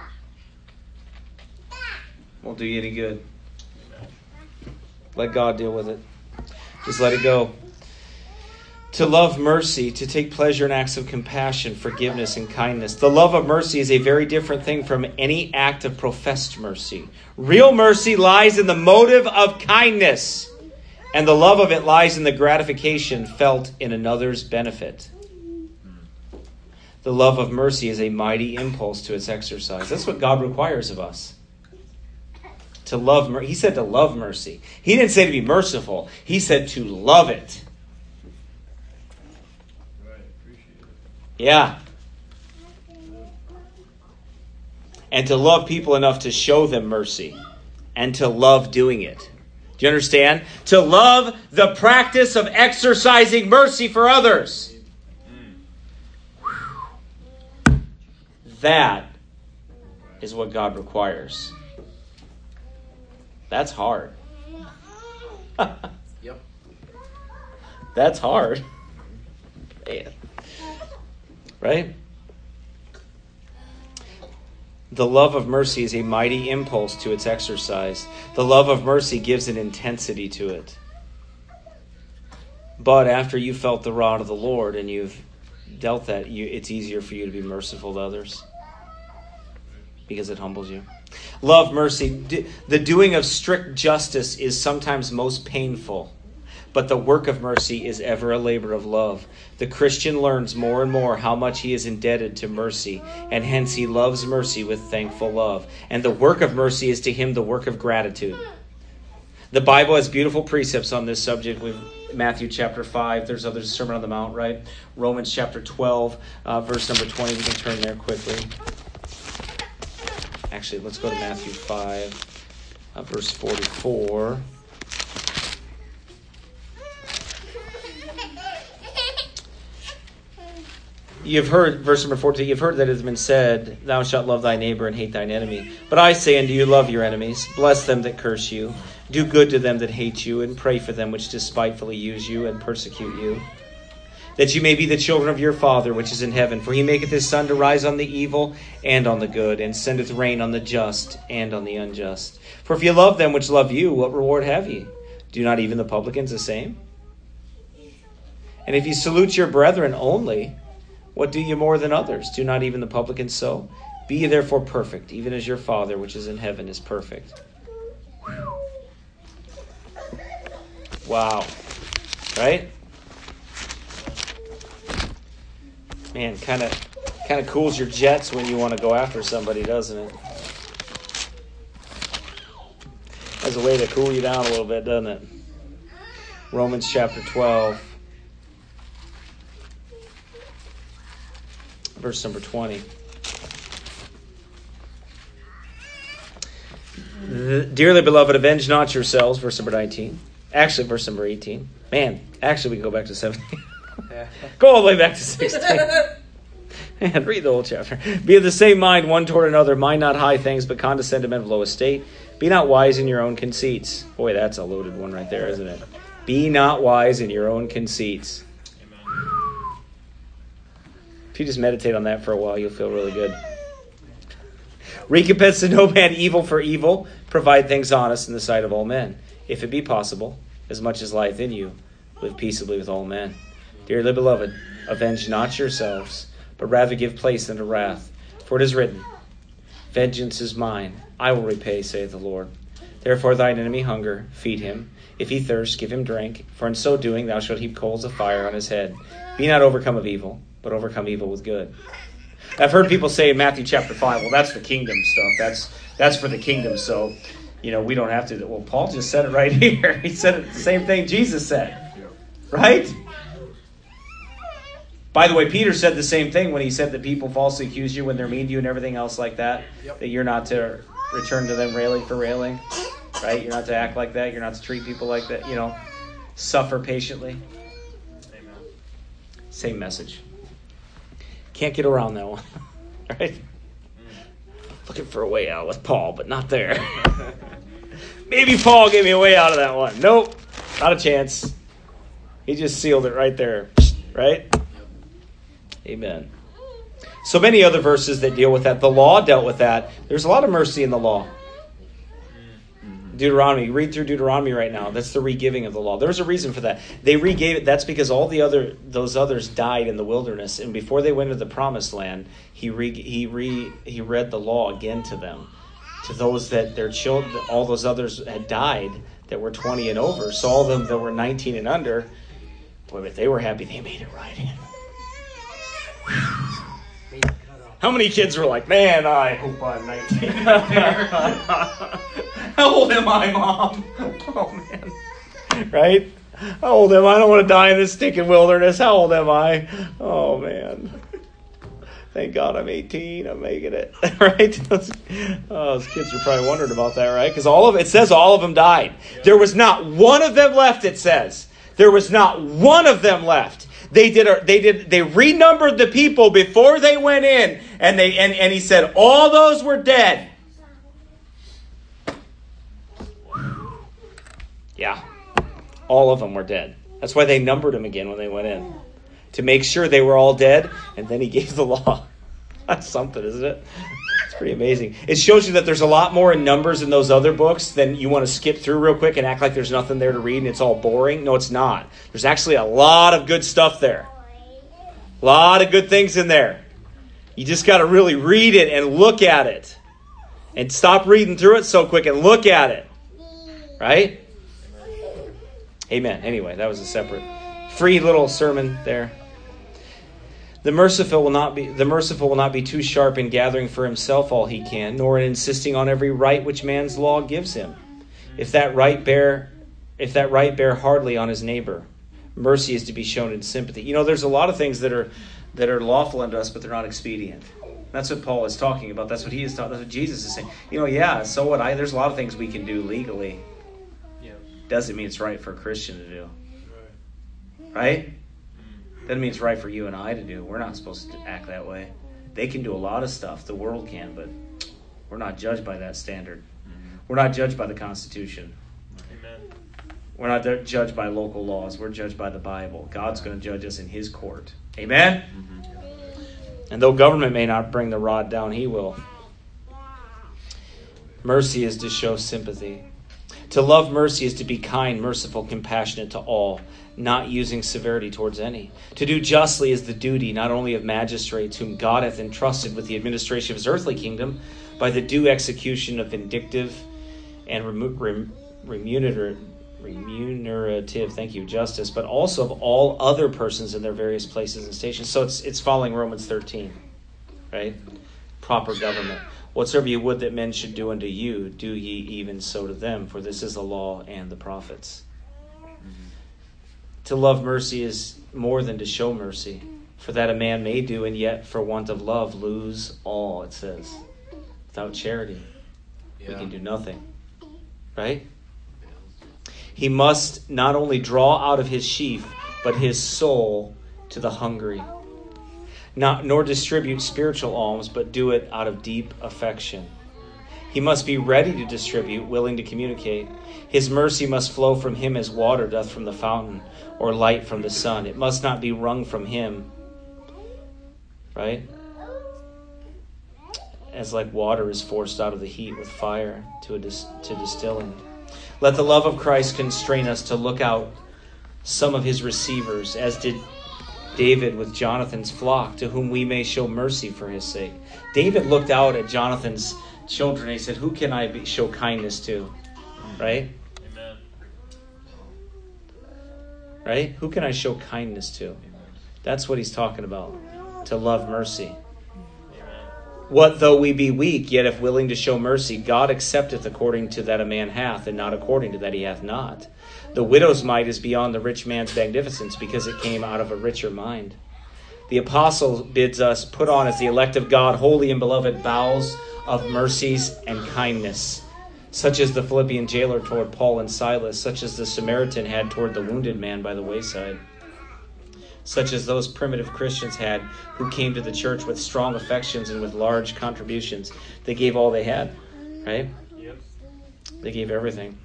Won't do you any good. Let God deal with it. Just let it go. To love mercy, to take pleasure in acts of compassion, forgiveness, and kindness. The love of mercy is a very different thing from any act of professed mercy. Real mercy lies in the motive of kindness, and the love of it lies in the gratification felt in another's benefit. The love of mercy is a mighty impulse to its exercise. That's what God requires of us. To love mercy. He said to love mercy. He didn't say to be merciful. He said to love it. Right. Appreciate it. Yeah. And to love people enough to show them mercy. And to love doing it. Do you understand? To love the practice of exercising mercy for others. Mm. That is what God requires. That's hard. Yep. That's hard. Man. Right? The love of mercy is a mighty impulse to its exercise. The love of mercy gives an intensity to it. But after you felt the rod of the Lord and you've dealt that, you, it's easier for you to be merciful to others. Because it humbles you. Love mercy. The doing of strict justice is sometimes most painful, but the work of mercy is ever a labor of love. The Christian learns more and more how much he is indebted to mercy, and hence he loves mercy with thankful love. And the work of mercy is to him the work of gratitude. The Bible has beautiful precepts on this subject with Matthew chapter five. There's other Sermon on the Mount, right? Romans chapter twelve, uh, verse number twenty. We can turn there quickly. Actually, let's go to Matthew five, uh, verse forty-four. You've heard, verse number fourteen, you've heard that it has been said, thou shalt love thy neighbor and hate thine enemy. But I say unto you, love your enemies, bless them that curse you, do good to them that hate you, and pray for them which despitefully use you and persecute you, that you may be the children of your Father which is in heaven. For he maketh his sun to rise on the evil and on the good, and sendeth rain on the just and on the unjust. For if you love them which love you, what reward have ye? Do not even the publicans the same? And if you salute your brethren only, what do you more than others? Do not even the publicans so? Be ye therefore perfect, even as your Father which is in heaven is perfect. Whew. Wow. Right? Man, kind of kind of cools your jets when you want to go after somebody, doesn't it? has a way to cool you down a little bit, doesn't it? Romans chapter twelve, verse number twenty. Dearly beloved, avenge not yourselves, verse number nineteen. Actually, verse number eighteen. Man, actually we can go back to seventeen. Go all the way back to sixteen. And read the whole chapter. Be of the same mind one toward another. Mind not high things, but condescend to men of low estate. Be not wise in your own conceits. Boy, that's a loaded one right there, isn't it? Be not wise in your own conceits. Amen. If you just meditate on that for a while, you'll feel really good. Recompense to no man evil for evil. Provide things honest in the sight of all men. If it be possible, as much as lieth in you, live peaceably with all men. Dearly beloved, avenge not yourselves, but rather give place unto wrath. For it is written, Vengeance is mine, I will repay, saith the Lord. Therefore thine enemy hunger, feed him. If he thirst, give him drink. For in so doing thou shalt heap coals of fire on his head. Be not overcome of evil, but overcome evil with good. I've heard people say in Matthew chapter five, well, that's the kingdom stuff. That's that's for the kingdom, so, you know, we don't have to. Well, Paul just said it right here. He said it the same thing Jesus said. Right? By the way, Peter said the same thing when he said that people falsely accuse you when they're mean to you and everything else like that. Yep. That you're not to return to them railing for railing. Right? You're not to act like that. You're not to treat people like that. You know, suffer patiently. Amen. Same message. Can't get around that one. Right? Looking for a way out with Paul, but not there. Maybe Paul gave me a way out of that one. Nope. Not a chance. He just sealed it right there. Right? Amen. So many other verses that deal with that. The law dealt with that. There's a lot of mercy in the law. Deuteronomy. Read through Deuteronomy right now. That's the re-giving of the law. There's a reason for that. They re-gave it. That's because all the other those others died in the wilderness, and before they went to the promised land, he re, he re, he read the law again to them, to those that their children, all those others had died that were twenty and over. So all of them that were nineteen and under, boy, but they were happy they made it right in. How many kids were like, man, I hope I'm nineteen. How old am I, Mom? Oh, man. Right? How old am I? I don't want to die in this stinking wilderness. How old am I? Oh, man. Thank God I'm eighteen. I'm making it. Right? Those, oh, those kids were probably wondering about that, right? Because all of it says all of them died. There was not one of them left, it says. There was not one of them left. They did. A, they did. They renumbered the people before they went in, and they and, and he said all those were dead. Yeah, all of them were dead. That's why they numbered them again when they went in, to make sure they were all dead. And then he gave the law. That's something, isn't it? It's pretty amazing. It shows you that there's a lot more in Numbers in those other books than you want to skip through real quick and act like there's nothing there to read and it's all boring. No, it's not. There's actually a lot of good stuff there. A lot of good things in there. You just got to really read it and look at it. And stop reading through it so quick and look at it. Right? Amen. Anyway, that was a separate, free little sermon there. The merciful will not be the merciful will not be too sharp in gathering for himself all he can, nor in insisting on every right which man's law gives him. If that right bear, if that right bear hardly on his neighbor, mercy is to be shown in sympathy. You know, there's a lot of things that are that are lawful unto us, but they're not expedient. That's what Paul is talking about. That's what he is talking. That's what Jesus is saying. You know, yeah. So what? I there's a lot of things we can do legally. Yeah. Doesn't mean it's right for a Christian to do. Right? Right? Doesn't mean it's right for you and I to do. We're not supposed to act that way. They can do a lot of stuff. The world can, but we're not judged by that standard. Mm-hmm. We're not judged by the Constitution. Amen. We're not judged by local laws. We're judged by the Bible. God's going to judge us in His court. Amen? Mm-hmm. And though government may not bring the rod down, He will. Mercy is to show sympathy. To love mercy is to be kind, merciful, compassionate to all, not using severity towards any. To do justly is the duty not only of magistrates whom God hath entrusted with the administration of his earthly kingdom by the due execution of vindictive and rem- rem- remunerative, remunerative, thank you, justice, but also of all other persons in their various places and stations. So it's it's following Romans thirteen, right? Proper government. Whatsoever ye would that men should do unto you, do ye even so to them, for this is the law and the prophets. Mm-hmm. To love mercy is more than to show mercy. For that a man may do, and yet for want of love lose all, it says. Without charity, yeah. we can do nothing. Right? He must not only draw out of his sheaf, but his soul to the hungry. Not, nor distribute spiritual alms, but do it out of deep affection. He must be ready to distribute, willing to communicate. His mercy must flow from him as water doth from the fountain, or light from the sun. It must not be wrung from him, right? As like water is forced out of the heat with fire to, a dis- to distilling. Let the love of Christ constrain us to look out some of his receivers, as did David with Jonathan's flock, to whom we may show mercy for his sake. David looked out at Jonathan's children and he said, who can I be, show kindness to? Right? Amen. Right? Who can I show kindness to? That's what he's talking about. To love mercy. What though we be weak, yet if willing to show mercy, God accepteth according to that a man hath, and not according to that he hath not. The widow's mite is beyond the rich man's magnificence, because it came out of a richer mind. The apostle bids us put on as the elect of God, holy and beloved, bowels of mercies and kindness, such as the Philippian jailer toward Paul and Silas, such as the Samaritan had toward the wounded man by the wayside, such as those primitive Christians had who came to the church with strong affections and with large contributions. They gave all they had, right? Yep. They gave everything.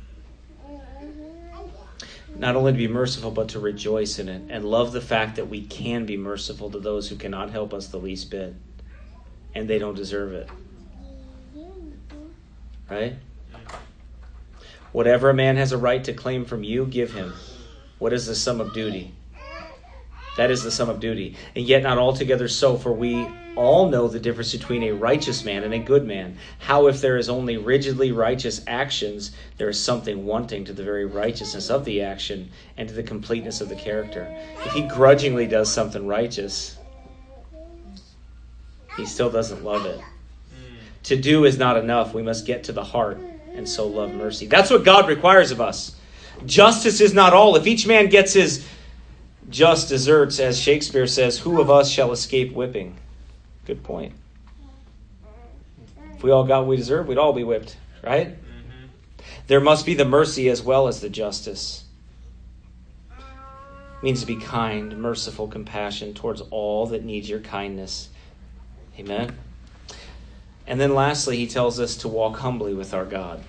Not only to be merciful, but to rejoice in it and love the fact that we can be merciful to those who cannot help us the least bit, and they don't deserve it. Right? Whatever a man has a right to claim from you, give him. What is the sum of duty? That is the sum of duty. And yet not altogether so, for we all know the difference between a righteous man and a good man. How if there is only rigidly righteous actions, there is something wanting to the very righteousness of the action and to the completeness of the character. If he grudgingly does something righteous, he still doesn't love it. To do is not enough. We must get to the heart and so love mercy. That's what God requires of us. Justice is not all. If each man gets his just deserts, as Shakespeare says, who of us shall escape whipping? Good point. If we all got what we deserve, we'd all be whipped, right? Mm-hmm. There must be the mercy as well as the justice. It means to be kind, merciful, compassion towards all that needs your kindness. Amen. And then lastly, he tells us to walk humbly with our God.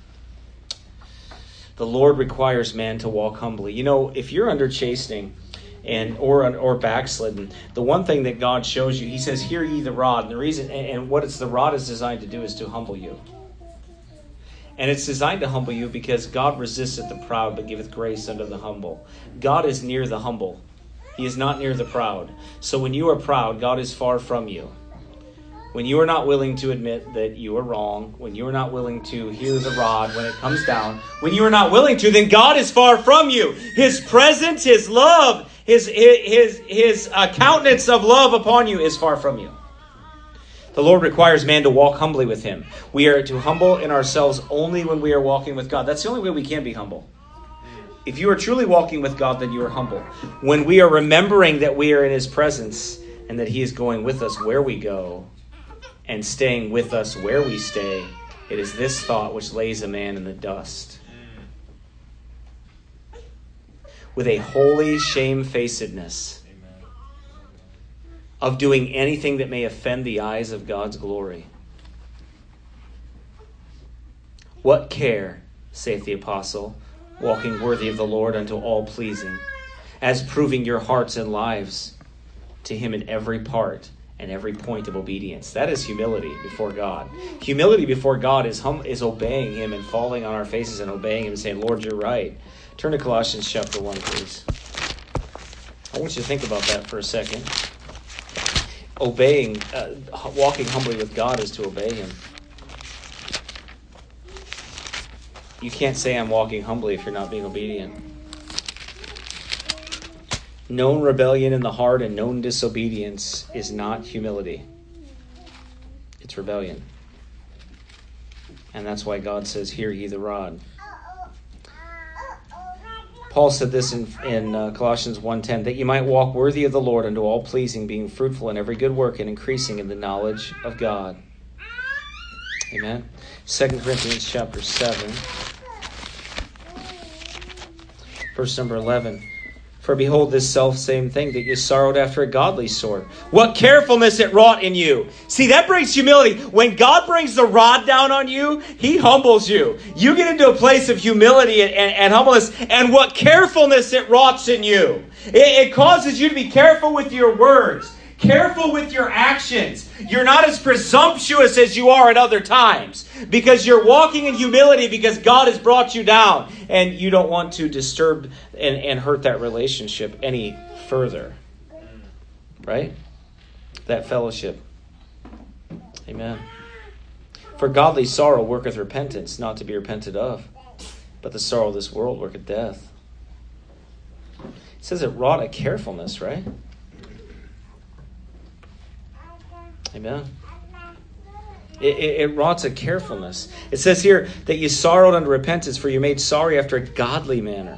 The Lord requires man to walk humbly. You know, if you're under chastening, and or or backslidden, the one thing that God shows you, he says, hear ye the rod. And the reason, and what it's the rod is designed to do is to humble you. And it's designed to humble you because God resisteth the proud, but giveth grace unto the humble. God is near the humble. He is not near the proud. So when you are proud, God is far from you. When you are not willing to admit that you are wrong, when you are not willing to hear the rod when it comes down, when you are not willing to, then God is far from you. His presence, his love, his his his uh, countenance of love upon you is far from you. The Lord requires man to walk humbly with him. We are to humble in ourselves only when we are walking with God. That's the only way we can be humble. If you are truly walking with God, then you are humble. When we are remembering that we are in his presence and that he is going with us where we go, and staying with us where we stay, it is this thought which lays a man in the dust. With a holy shamefacedness of doing anything that may offend the eyes of God's glory. What care, saith the apostle, walking worthy of the Lord unto all pleasing, as proving your hearts and lives to him in every part and every point of obedience. That is humility before God. Humility before God is hum- is obeying him and falling on our faces and obeying him and saying, Lord, you're right. Turn to Colossians chapter one, please. I want you to think about that for a second. Obeying, uh, walking humbly with God is to obey him. You can't say I'm walking humbly if you're not being obedient. Known rebellion in the heart and known disobedience is not humility. It's rebellion. And that's why God says, hear ye the rod. Paul said this in, in uh, Colossians one ten, that you might walk worthy of the Lord unto all pleasing, being fruitful in every good work and increasing in the knowledge of God. Amen. Second Corinthians chapter seven, verse number eleven. For behold, this selfsame thing that you sorrowed after a godly sort. What carefulness it wrought in you. See, that brings humility. When God brings the rod down on you, He humbles you. You get into a place of humility and, and, and humbleness. And what carefulness it wrought in you. It, it causes you to be careful with your words. Careful with your actions. You're not as presumptuous as you are at other times. Because you're walking in humility because God has brought you down. And you don't want to disturb and, and hurt that relationship any further. Right? That fellowship. Amen. For godly sorrow worketh repentance, not to be repented of. But the sorrow of this world worketh death. It says it wrought a carefulness, right? Amen. It, it, it wrought a carefulness. It says here that you sorrowed unto repentance, for you made sorry after a godly manner.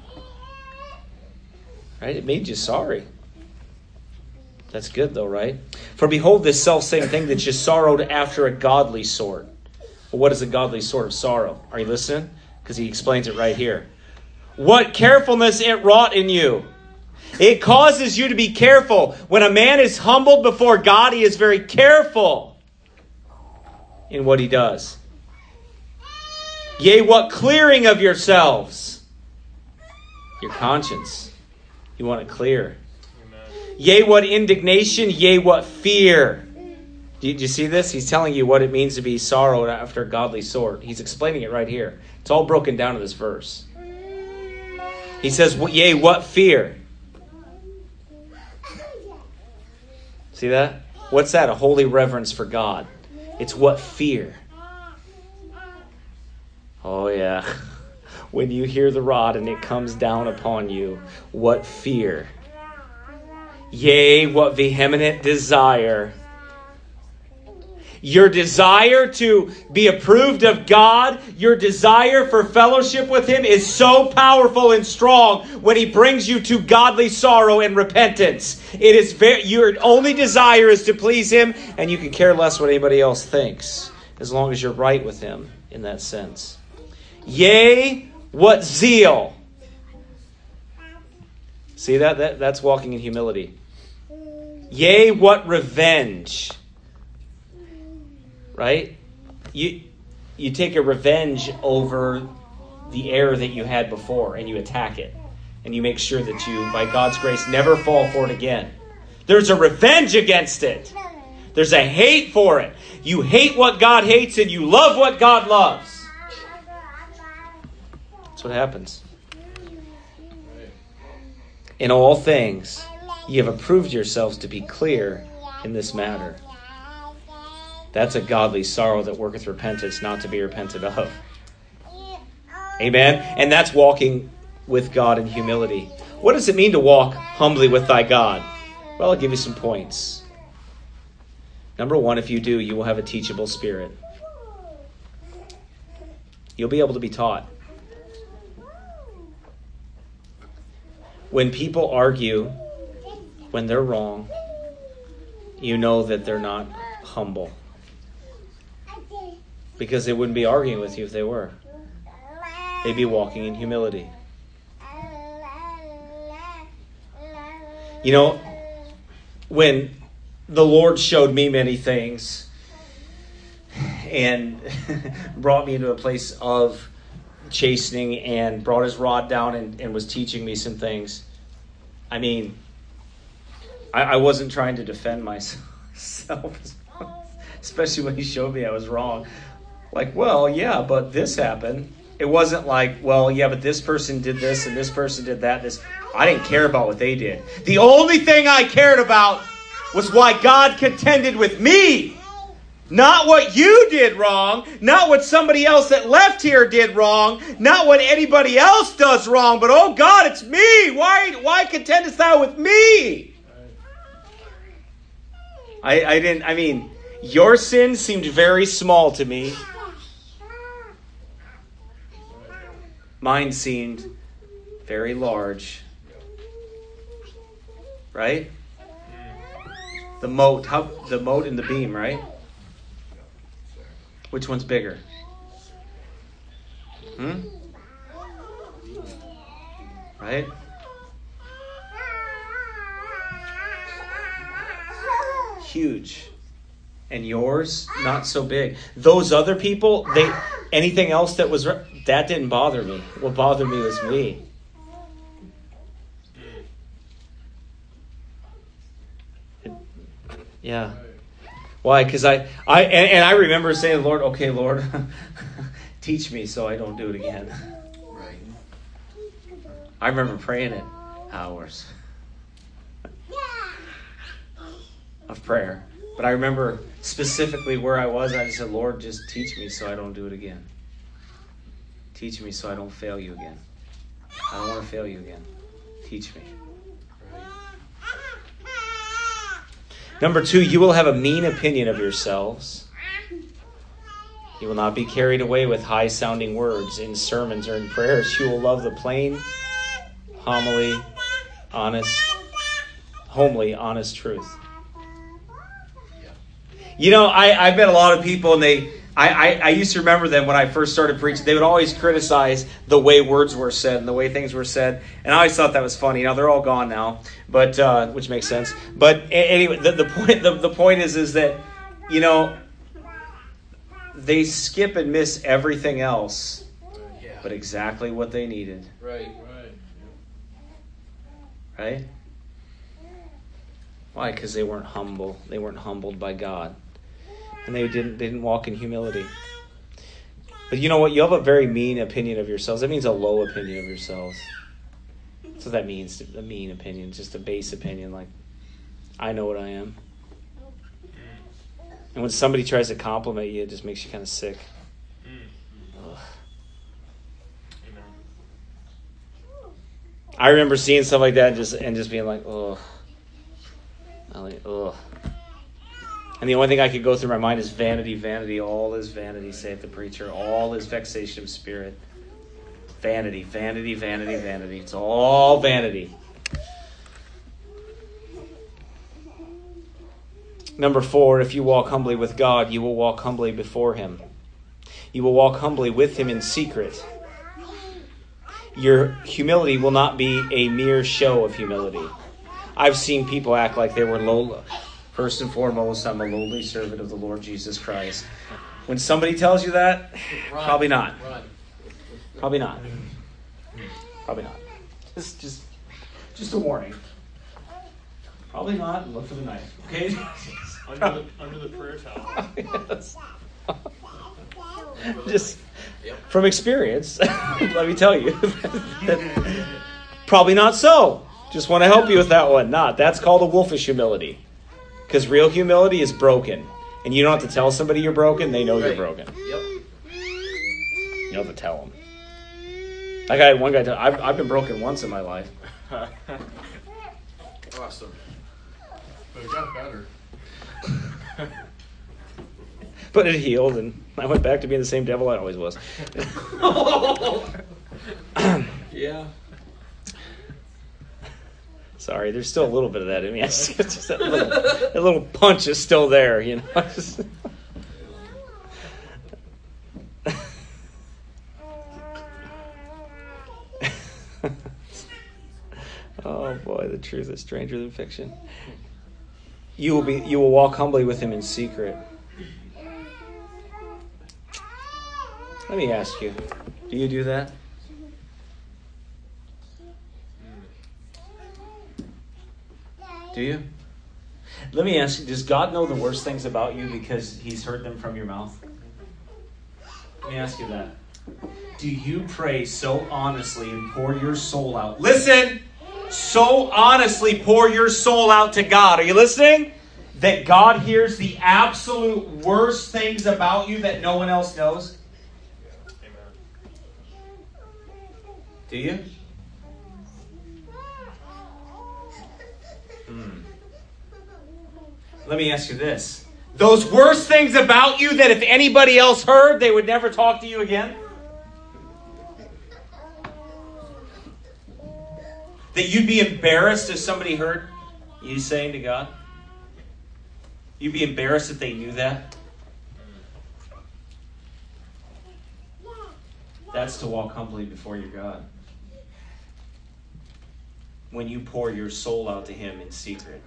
Right? It made you sorry. That's good though, right? For behold, this selfsame thing that you sorrowed after a godly sort. Well, what is a godly sort of sorrow? Are you listening? Because he explains it right here. What carefulness it wrought in you. It causes you to be careful. When a man is humbled before God, he is very careful in what he does. Yea, what clearing of yourselves. Your conscience. You want it clear. Amen. Yea, what indignation. Yea, what fear. Do you, do you see this? He's telling you what it means to be sorrowed after a godly sort. He's explaining it right here. It's all broken down in this verse. He says, yea, what fear. See that? What's that? A holy reverence for God. It's what fear. Oh yeah. When you hear the rod and it comes down upon you, what fear. Yea, what vehement desire. Your desire to be approved of God, your desire for fellowship with Him is so powerful and strong when He brings you to godly sorrow and repentance. It is very, your only desire is to please Him, and you can care less what anybody else thinks, as long as you're right with Him in that sense. Yea, what zeal. See that? that that's walking in humility. Yea, what revenge. Right? You you take a revenge over the error that you had before and you attack it. And you make sure that you, by God's grace, never fall for it again. There's a revenge against it. There's a hate for it. You hate what God hates and you love what God loves. That's what happens. In all things, ye have approved yourselves to be clear in this matter. That's a godly sorrow that worketh repentance, not to be repented of. Amen? And that's walking with God in humility. What does it mean to walk humbly with thy God? Well, I'll give you some points. Number one, if you do, you will have a teachable spirit. You'll be able to be taught. When people argue, when they're wrong, you know that they're not humble. Because they wouldn't be arguing with you if they were. They'd be walking in humility. You know, when the Lord showed me many things and brought me into a place of chastening and brought His rod down and, and was teaching me some things, I mean, I, I wasn't trying to defend myself, especially when He showed me I was wrong. Like, well, yeah, but this happened. It wasn't like, well, yeah, but this person did this and this person did that. This, I didn't care about what they did. The only thing I cared about was why God contended with me. Not what you did wrong. Not what somebody else that left here did wrong. Not what anybody else does wrong. But, oh God, it's me. Why, why contendest thou with me? I, I didn't, I mean, your sin seemed very small to me. Mine seemed very large. Right? The moat, how, the moat and the beam, right? Which one's bigger? Hmm? Right? Huge. And yours, not so big. Those other people, they anything else that was, that didn't bother me. What bothered me was me. Yeah. Why? Because I, I and, and I remember saying, Lord, okay, Lord, teach me so I don't do it again. Right. I remember praying it hours of prayer. But I remember specifically where I was. I just said, Lord, just teach me so I don't do it again. Teach me so I don't fail you again. I don't want to fail you again. Teach me. Number two, you will have a mean opinion of yourselves. You will not be carried away with high-sounding words in sermons or in prayers. You will love the plain, homely, honest, homely, honest truth. You know, I, I've met a lot of people, and they, I, I, I used to remember them when I first started preaching. They would always criticize the way words were said and the way things were said. And I always thought that was funny. Now, they're all gone now, but uh, which makes sense. But anyway, the, the point the, the point is, is that, you know, they skip and miss everything else, Yeah. but exactly what they needed. Right, right. Right? Why? Because they weren't humble. They weren't humbled by God. And they didn't they didn't walk in humility. But you know what? You have a very mean opinion of yourselves. That means a low opinion of yourselves. That's what that means, a mean opinion. Just a base opinion, like, I know what I am. And when somebody tries to compliment you, it just makes you kind of sick. Ugh. I remember seeing stuff like that and just and just being like, ugh. Like, ugh. And the only thing I could go through my mind is vanity, vanity, all is vanity, saith the preacher. All is vexation of spirit. Vanity, vanity, vanity, vanity. It's all vanity. Number four, if you walk humbly with God, you will walk humbly before Him. You will walk humbly with Him in secret. Your humility will not be a mere show of humility. I've seen people act like they were low. First and foremost, I'm a lowly servant of the Lord Jesus Christ. When somebody tells you that, Run, probably not. Run. Probably not. Probably not. Just, just, just a warning. Probably not. Look for the knife. Okay. Under the, under the prayer towel. Yes. Just from experience, let me tell you, that probably not so. Just want to help you with that one. Not. That's called a wolfish humility. Because real humility is broken. And you don't have to tell somebody you're broken. They know you're broken. Yep. You don't have to tell them. Like I had one guy tell I've, I've been broken once in my life. Awesome. But it got better. But it healed, and I went back to being the same devil I always was. Yeah. Sorry, there's still a little bit of that in me. It's just that little, that little punch is still there, you know. Oh boy, the truth is stranger than fiction. You will be. You will walk humbly with Him in secret. Let me ask you: do you do that? Do you? Let me ask you, does God know the worst things about you because He's heard them from your mouth? Let me ask you that. Do you pray so honestly and pour your soul out? Listen! So honestly pour your soul out to God. Are you listening? That God hears the absolute worst things about you that no one else knows? Amen. Do you? Hmm. Let me ask you this. Those worst things about you that if anybody else heard, they would never talk to you again? That you'd be embarrassed if somebody heard you saying to God? You'd be embarrassed if they knew that? That's to walk humbly before your God. When you pour your soul out to Him in secret.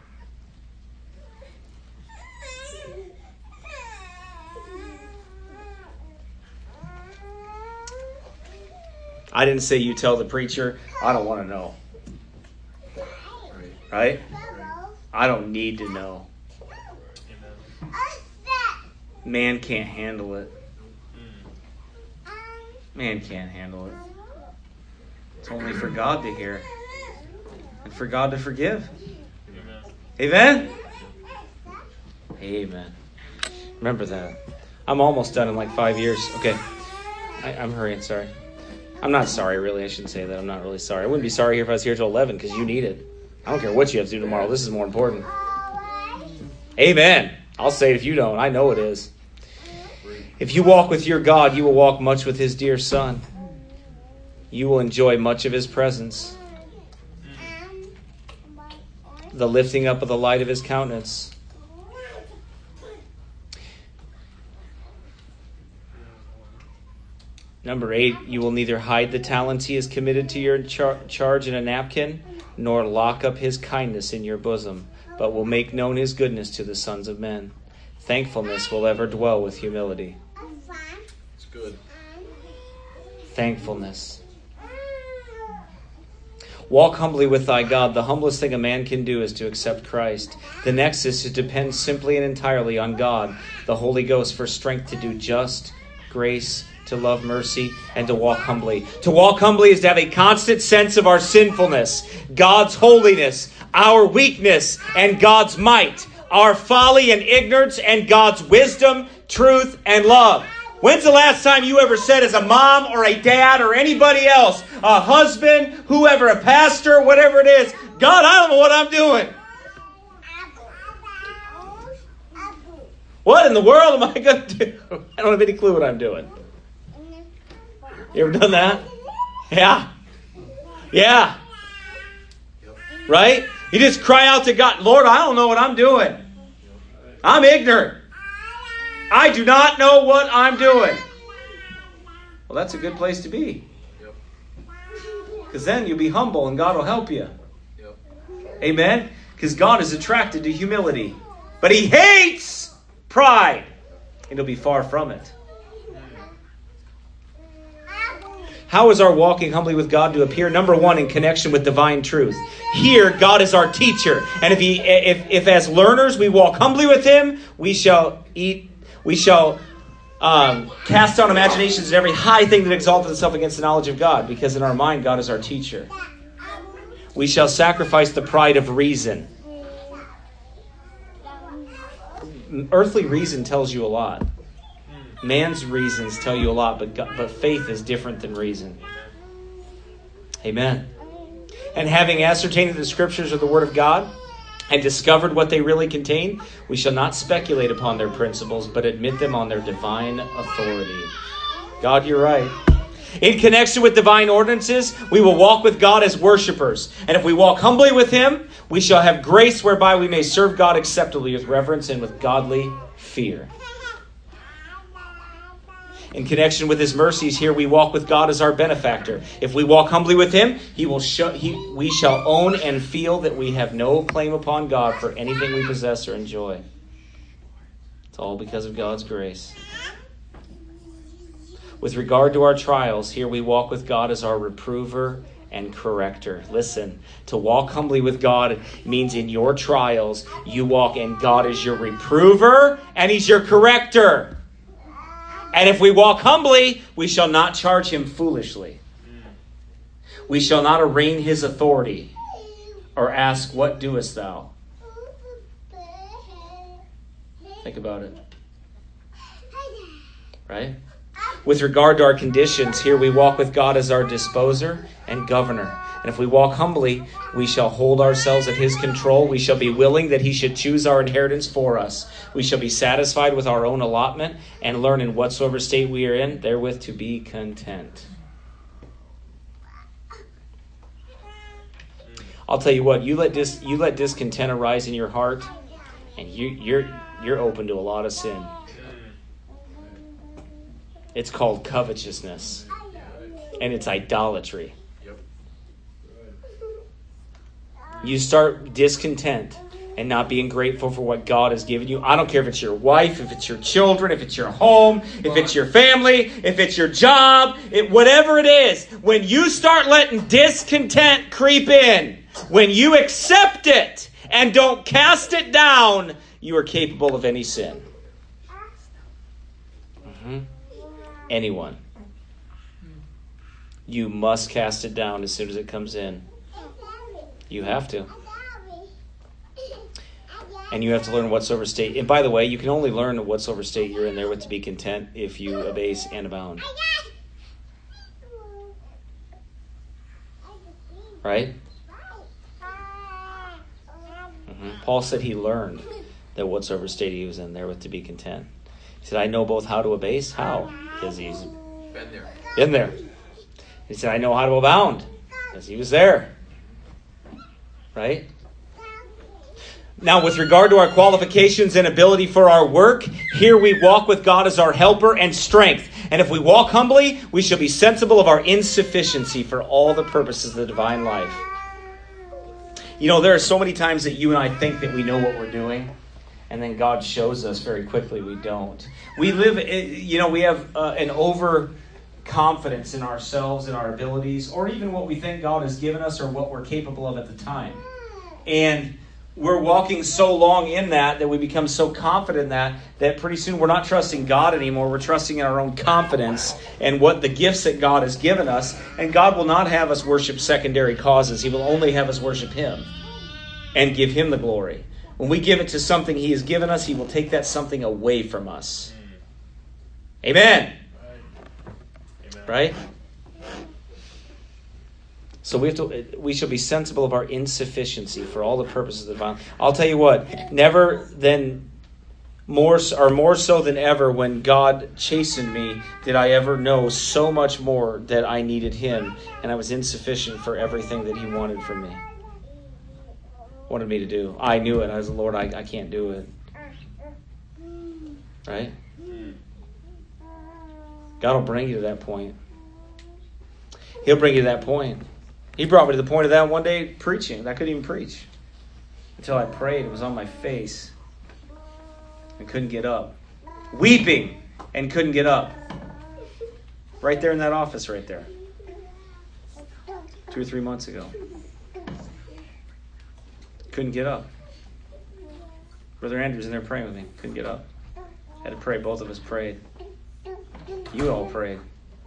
I didn't say you tell the preacher. I don't want to know. Right? I don't need to know. Man can't handle it. Man can't handle it. It's only for God to hear. And for God to forgive. Amen? Amen. Remember that. I'm almost done in like five years. Okay. I, I'm hurrying, sorry. I'm not sorry, really. I shouldn't say that. I'm not really sorry. I wouldn't be sorry if I was here till eleven because you need it. I don't care what you have to do tomorrow. This is more important. Amen. I'll say it if you don't. I know it is. If you walk with your God, you will walk much with His dear Son. You will enjoy much of His presence. The lifting up of the light of His countenance. Number eight, you will neither hide the talents He has committed to your char- charge in a napkin, nor lock up His kindness in your bosom, but will make known His goodness to the sons of men. Thankfulness will ever dwell with humility. It's good. Thankfulness. Walk humbly with thy God. The humblest thing a man can do is to accept Christ. The next is to depend simply and entirely on God, the Holy Ghost, for strength to do just, grace, to love mercy, and to walk humbly. To walk humbly is to have a constant sense of our sinfulness, God's holiness, our weakness, and God's might, our folly and ignorance, and God's wisdom, truth, and love. When's the last time you ever said as a mom or a dad or anybody else, a husband, whoever, a pastor, whatever it is, God, I don't know what I'm doing. What in the world am I going to do? I don't have any clue what I'm doing. You ever done that? Yeah. Yeah. Right? You just cry out to God, Lord, I don't know what I'm doing. I'm ignorant. I do not know what I'm doing. Well, that's a good place to be. Because then you'll be humble and God will help you. Amen? Because God is attracted to humility. But He hates pride. And He'll be far from it. How is our walking humbly with God to appear? Number one, in connection with divine truth. Here, God is our teacher. And if he, if, if as learners we walk humbly with Him, we shall eat, we shall um, cast down imaginations and every high thing that exalteth itself against the knowledge of God. Because in our mind, God is our teacher. We shall sacrifice the pride of reason. Earthly reason tells you a lot. Man's reasons tell you a lot, but God, but faith is different than reason. Amen. And having ascertained that the Scriptures are the Word of God and discovered what they really contain, we shall not speculate upon their principles, but admit them on their divine authority. God, you're right. In connection with divine ordinances, we will walk with God as worshipers. And if we walk humbly with Him, we shall have grace whereby we may serve God acceptably with reverence and with godly fear. In connection with His mercies, here we walk with God as our benefactor. If we walk humbly with Him, He will show, he, we shall own and feel that we have no claim upon God for anything we possess or enjoy. It's all because of God's grace. With regard to our trials, here we walk with God as our reprover and corrector. Listen, to walk humbly with God means in your trials, you walk and God is your reprover and He's your corrector. And if we walk humbly, we shall not charge Him foolishly. We shall not arraign His authority or ask, what doest thou? Think about it. Right? With regard to our conditions, here we walk with God as our disposer and governor. And if we walk humbly, we shall hold ourselves at His control. We shall be willing that He should choose our inheritance for us. We shall be satisfied with our own allotment and learn in whatsoever state we are in, therewith to be content. I'll tell you what, you let dis, you let discontent arise in your heart, and you, you're you're open to a lot of sin. It's called covetousness, and it's idolatry. You start discontent and not being grateful for what God has given you. I don't care if it's your wife, if it's your children, if it's your home, if it's your family, if it's your job, it, whatever it is. When you start letting discontent creep in, when you accept it and don't cast it down, you are capable of any sin. Mm-hmm. Anyone. You must cast it down as soon as it comes in. You have to. And you have to learn whatsoever state. And by the way, you can only learn whatsoever state you're in there with to be content if you abase and abound. Right? Mm-hmm. Paul said he learned that whatsoever state he was in there with to be content. He said, I know both how to abase. How? Because he's Been there. been there. He said, I know how to abound. Because he was there. Right? Now, with regard to our qualifications and ability for our work, here we walk with God as our helper and strength. And if we walk humbly, we shall be sensible of our insufficiency for all the purposes of the divine life. You know, there are so many times that you and I think that we know what we're doing, and then God shows us very quickly we don't. We live, you know, we have uh, an overconfidence in ourselves and our abilities, or even what we think God has given us or what we're capable of at the time. And we're walking so long in that that we become so confident in that that pretty soon we're not trusting God anymore. We're trusting in our own confidence and what the gifts that God has given us. And God will not have us worship secondary causes. He will only have us worship Him and give Him the glory. When we give it to something He has given us, He will take that something away from us. Amen. Amen. Right? So we have to. We shall be sensible of our insufficiency for all the purposes of the divine. I'll tell you what. Never then, more or more so than ever, when God chastened me, did I ever know so much more that I needed Him, and I was insufficient for everything that He wanted from me, wanted me to do. I knew it. I was, Lord, I, I can't do it. Right? God will bring you to that point. He'll bring you to that point. He brought me to the point of that one day preaching. I couldn't even preach until I prayed. It was on my face. I couldn't get up. Weeping and couldn't get up. Right there in that office right there. Two or three months ago. Couldn't get up. Brother Andrew's in there praying with me. Couldn't get up. Had to pray. Both of us prayed. You all prayed.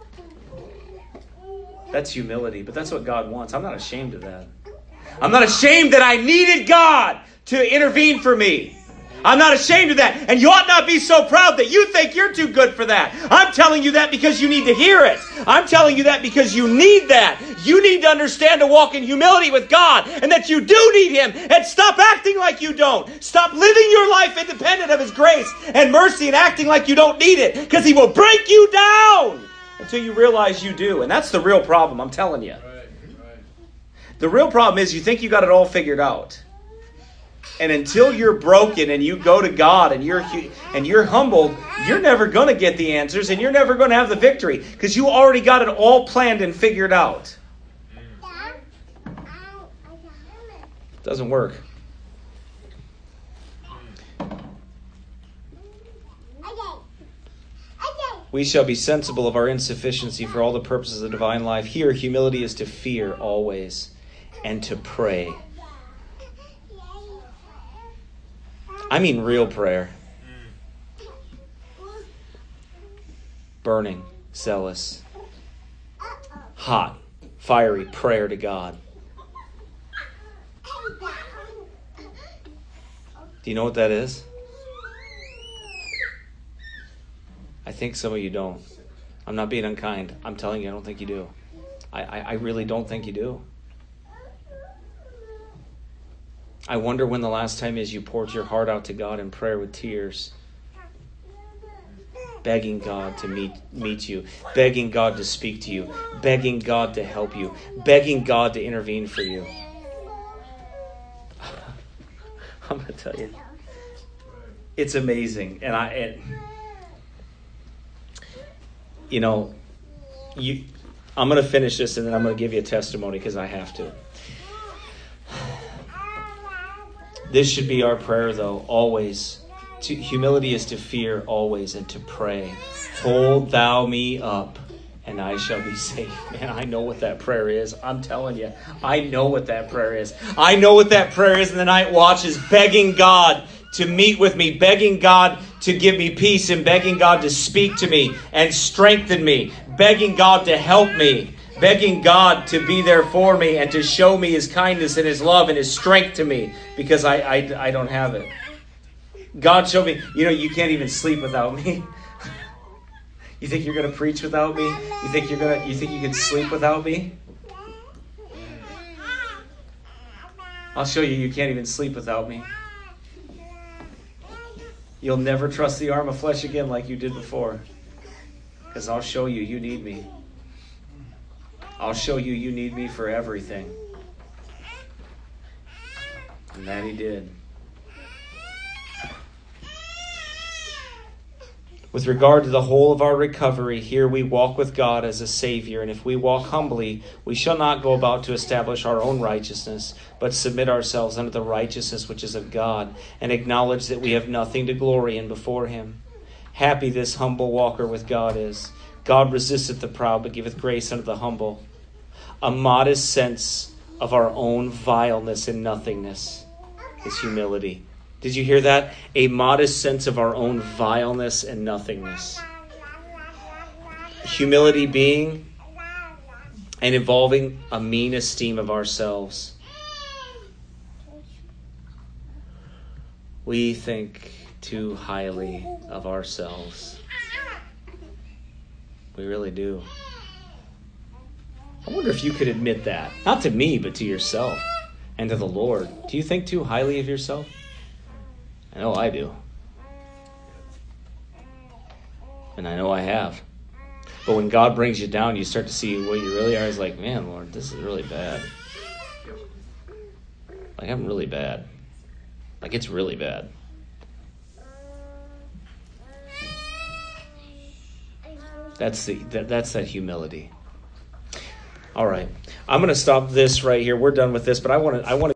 That's humility, but that's what God wants. I'm not ashamed of that. I'm not ashamed that I needed God to intervene for me. I'm not ashamed of that. And you ought not be so proud that you think you're too good for that. I'm telling you that because you need to hear it. I'm telling you that because you need that. You need to understand to walk in humility with God and that you do need Him. And stop acting like you don't. Stop living your life independent of His grace and mercy and acting like you don't need it, because He will break you down until you realize you do. And that's the real problem, I'm telling you. Right, right. The real problem is you think you got it all figured out. And until you're broken and you go to God and you're and you're humbled, you're never going to get the answers and you're never going to have the victory, because you already got it all planned and figured out. It doesn't work. We shall be sensible of our insufficiency for all the purposes of the divine life. Here, humility is to fear always and to pray. I mean real prayer. Burning, zealous, hot, fiery prayer to God. Do you know what that is? I think some of you don't. I'm not being unkind. I'm telling you, I don't think you do. I, I, I really don't think you do. I wonder when the last time is you poured your heart out to God in prayer with tears, begging God to meet meet you, begging God to speak to you, begging God to help you, begging God to intervene for you. I'm going to tell you. It's amazing. And I, and, you know, you, I'm going to finish this and then I'm going to give you a testimony because I have to. This should be our prayer, though, always. To, humility is to fear always and to pray. Hold thou me up, and I shall be safe. Man, I know what that prayer is. I'm telling you, I know what that prayer is. I know what that prayer is in the night watches, begging God to meet with me, begging God to give me peace, and begging God to speak to me and strengthen me, begging God to help me, begging God to be there for me and to show me His kindness and His love and His strength to me because I, I, I don't have it. God showed me, you know, you can't even sleep without me. You think you're going to preach without me? You think you're going to, you think you can sleep without me? I'll show you you can't even sleep without me. You'll never trust the arm of flesh again like you did before. Because I'll show you you need me. I'll show you you need me for everything. And that He did. With regard to the whole of our recovery, here we walk with God as a Savior, and if we walk humbly, we shall not go about to establish our own righteousness, but submit ourselves unto the righteousness which is of God, and acknowledge that we have nothing to glory in before Him. Happy this humble walker with God is. God resisteth the proud, but giveth grace unto the humble. A modest sense of our own vileness and nothingness is humility. Did you hear that? A modest sense of our own vileness and nothingness. Humility being and involving a mean esteem of ourselves. We think too highly of ourselves. We really do. I wonder if you could admit that. Not to me, but to yourself and to the Lord. Do you think too highly of yourself? I know I do. And I know I have. But when God brings you down, you start to see what you really are. It's like, man, Lord, this is really bad. Like, I'm really bad. Like, it's really bad. That's the that, that's that humility. All right. I'm going to stop this right here. We're done with this, but I want to I want to